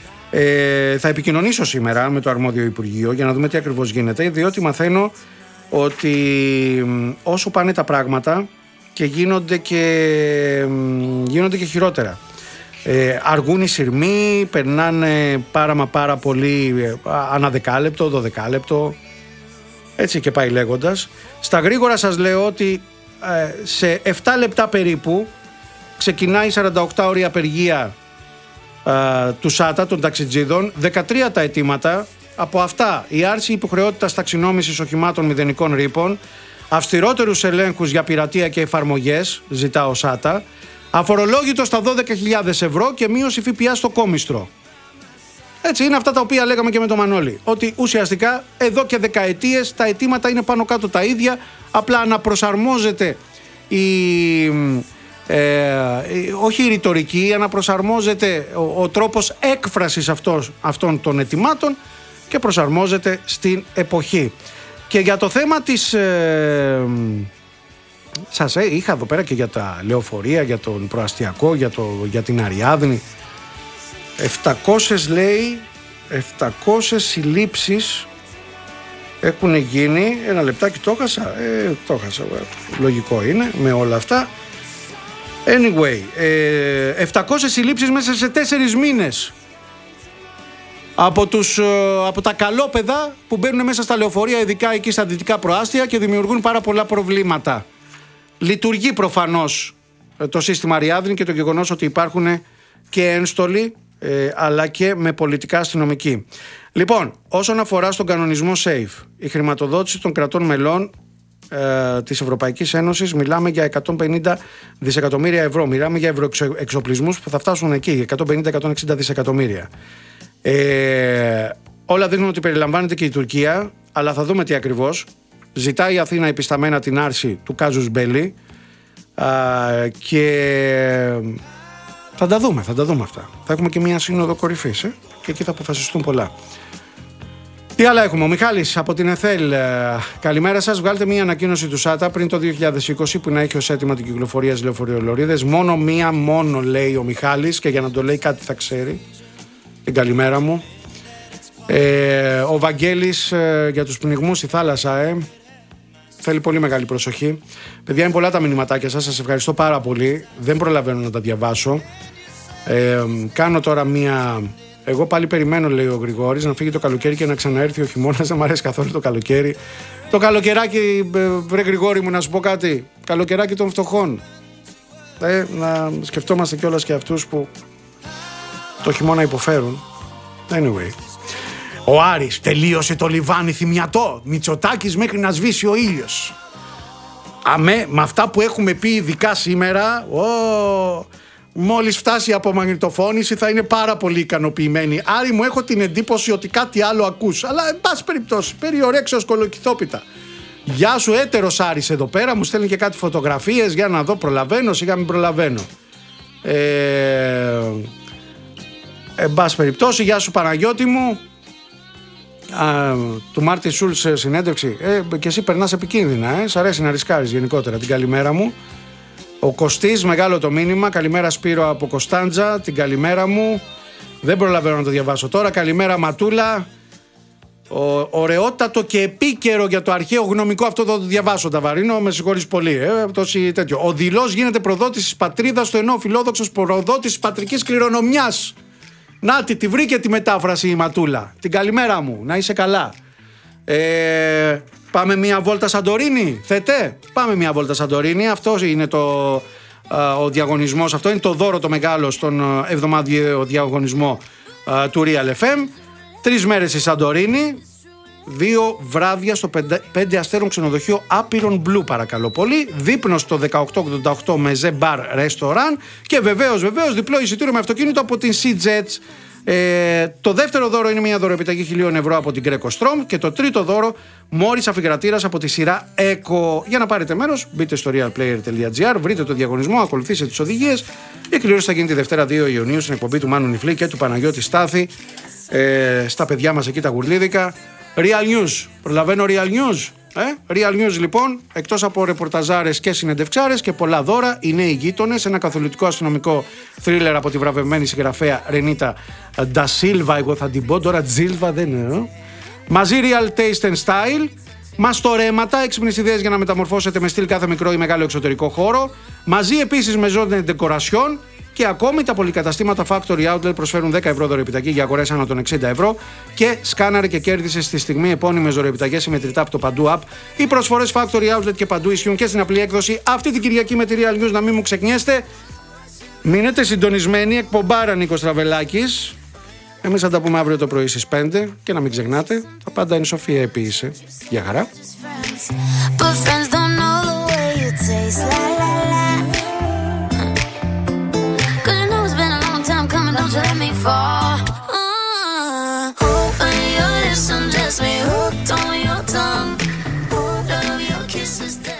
θα επικοινωνήσω σήμερα με το αρμόδιο Υπουργείο για να δούμε τι ακριβώς γίνεται, διότι μαθαίνω ότι όσο πάνε τα πράγματα και γίνονται και χειρότερα. Αργούν οι σειρμοί, περνάνε πάρα πολύ ανά δεκάλεπτο, 12 λεπτό. Έτσι και πάει λέγοντας. Στα γρήγορα σας λέω ότι σε 7 λεπτά περίπου ξεκινάει 48 ώρη απεργία του ΣΑΤΑ, των ταξιτζίδων. 13 τα αιτήματα. Από αυτά η άρση υποχρεότητας ταξινόμησης οχημάτων μηδενικών ρήπων, αυστηρότερους ελέγχους για πειρατεία και εφαρμογές, ζητά ο ΣΑΤΑ, αφορολόγητο στα 12.000 ευρώ και μείωση ΦΠΑ στο κόμιστρο. Έτσι είναι αυτά τα οποία λέγαμε και με τον Μανώλη. Ότι ουσιαστικά εδώ και δεκαετίες τα αιτήματα είναι πάνω κάτω τα ίδια, απλά αναπροσαρμόζεται όχι η ρητορική, αναπροσαρμόζεται ο τρόπος έκφρασης αυτών των αιτημάτων και προσαρμόζεται στην εποχή. Και για το θέμα της... σας είχα εδώ πέρα και για τα λεωφορεία, για τον προαστιακό, για την Αριάδνη. 700 λέει, 700 συλλήψεις έχουν γίνει. Ένα λεπτάκι, το έχασα. Το έχασα, λογικό είναι με όλα αυτά. Anyway, 700 συλλήψεις μέσα σε 4 μήνες από τα καλόπεδα που μπαίνουν μέσα στα λεωφορεία, ειδικά εκεί στα δυτικά προάστια, και δημιουργούν πάρα πολλά προβλήματα. Λειτουργεί προφανώς το σύστημα Αριάδνη και το γεγονός ότι υπάρχουν και ένστολοι αλλά και με πολιτικά αστυνομικοί. Λοιπόν, όσον αφορά στον κανονισμό SAFE, η χρηματοδότηση των κρατών μελών της Ευρωπαϊκής Ένωσης, μιλάμε για 150 δισεκατομμύρια ευρώ. Μιλάμε για ευρωεξοπλισμούς που θα φτάσουν εκεί, 150-160 δισεκατομμύρια. Όλα δείχνουν ότι περιλαμβάνεται και η Τουρκία, αλλά θα δούμε τι ακριβώς. Ζητάει η Αθήνα επισταμένα την άρση του κάζους μπέλι και θα τα δούμε αυτά. Θα έχουμε και μια σύνοδο κορυφής και εκεί θα αποφασιστούν πολλά. Τι άλλα έχουμε? Ο Μιχάλης από την ΕΘΕΛ. Καλημέρα σας. Βγάλτε μια ανακοίνωση του ΣΑΤΑ πριν το 2020 που να έχει ως έτοιμα την κυκλοφορία στις λεωφορειολωρίδες. Μόνο λέει ο Μιχάλης, και για να το λέει κάτι θα ξέρει. Την καλημέρα μου. Ο Βαγγέλης για τους πνιγμούς στη θάλασσα. Θέλει πολύ μεγάλη προσοχή. Παιδιά, είναι πολλά τα μηνυματάκια σας. Σας ευχαριστώ πάρα πολύ. Δεν προλαβαίνω να τα διαβάσω. Κάνω τώρα μία... Εγώ πάλι περιμένω, λέει ο Γρηγόρης, να φύγει το καλοκαίρι και να ξαναέρθει ο χειμώνας. Δεν μου αρέσει καθόλου το καλοκαίρι. Το καλοκαιράκι, βρε Γρηγόρη μου, να σου πω κάτι. Καλοκαιράκι των φτωχών. Να σκεφτόμαστε κιόλας και αυτούς που το χειμώνα υποφέρουν. Anyway. Ο Άρης, τελείωσε το λιβάνι θυμιατό. Μητσοτάκης μέχρι να σβήσει ο ήλιος. Αμέ, με αυτά που έχουμε πει ειδικά σήμερα, μόλις φτάσει από μαγνητοφώνηση θα είναι πάρα πολύ ικανοποιημένοι. Άρη, μου έχω την εντύπωση ότι κάτι άλλο ακούς. Αλλά εν πάση περιπτώσει, περιορέξεως κολοκυθόπιτα. Γεια σου, έτερος Άρης εδώ πέρα, μου στέλνει και κάτι φωτογραφίες για να δω, προλαβαίνω, σιγά μην προλαβαίνω. Εν πάση περιπτώσει, γεια σου Παναγιώτη μου. Του Μάρτι Σούλτς συνέντευξη. Και εσύ περνάς επικίνδυνα, σ' αρέσει να ρισκάρεις γενικότερα. Την καλημέρα μου. Ο Κωστής, μεγάλο το μήνυμα. Καλημέρα Σπύρο από Κωνσταντζα. Την καλημέρα μου. Δεν προλαβαίνω να το διαβάσω τώρα. Καλημέρα Ματούλα. Ωραιότατο και επίκαιρο για το αρχαίο γνωμικό. Αυτό θα το διαβάσω, Ταβαρίνο. Με συγχωρείς πολύ. Τέτοιο. Ο Δηλός γίνεται προδότης της πατρίδας του, ενώ ο Φιλόδοξος προδότης της πατρικής κληρονομιάς. Νάτι, τη βρήκε τη μετάφραση η Ματούλα. Την καλημέρα μου, να είσαι καλά. Πάμε μια βόλτα Σαντορίνη, θέτε. Πάμε μια βόλτα Σαντορίνη. Αυτό είναι ο διαγωνισμός. Αυτό είναι το δώρο το μεγάλο στον εβδομάδιαιο διαγωνισμό του Real FM. 3 μέρες στη Σαντορίνη. 2 βράδια στο 5 αστέρων ξενοδοχείο Άπειρον Blue, παρακαλώ πολύ. Δείπνο στο 1888 Μεζέ Μπαρ Ρεστοράν. Και βεβαίως διπλό εισιτήριο με αυτοκίνητο από την Sea-Jets. Το δεύτερο δώρο είναι μια δωροεπιταγή 1.000 ευρώ από την Greco Strom. Και το τρίτο δώρο, μόρις αφιγρατήρας από τη σειρά Eco. Για να πάρετε μέρος, μπείτε στο realplayer.gr, βρείτε το διαγωνισμό, ακολουθήστε τις οδηγίες. Η κλήρωση θα γίνει τη Δευτέρα 2 Ιουνίου στην εκπομπή του Μάνου Νιφλή και του Παναγιώτη Στάθη. Στα παιδιά μας εκεί τα γουρλίδικα. Real News. Προλαβαίνω Real News. Real News λοιπόν, εκτός από ρεπορταζάρες και συνεντευξάρες και πολλά δώρα, οι νέοι γείτονες, ένα καθολικό αστυνομικό θρίλερ από τη βραβευμένη συγγραφέα Ρενίτα Ντασίλβα, εγώ θα την πω τώρα, Τζίλβα δεν είναι. Μαζί Real Taste and Style, μαστορέματα, έξυπνες ιδέες για να μεταμορφώσετε με στυλ κάθε μικρό ή μεγάλο εξωτερικό χώρο. Μαζί επίσης με Maison Decoration Και ακόμη τα πολυκαταστήματα Factory Outlet προσφέρουν 10 ευρώ δωρεοπιταγή για αγορές άνω των 60 ευρώ και σκάναρε και κέρδισε στη στιγμή επώνυμες δωρεοπιταγές συμμετρητά από το Παντού App. Οι προσφορές Factory Outlet και Παντού ισχύουν και στην απλή έκδοση αυτή την Κυριακή με τη Real News. Να μην μου ξεχνιέστε. Μείνετε συντονισμένοι, εκπομπάρα Νίκος Τραβελάκης. Εμείς θα τα πούμε αύριο το πρωί στις 5 και να μην ξεχνάτε, τα πάντα είναι Σοφία επίησε. Γεια χαρά.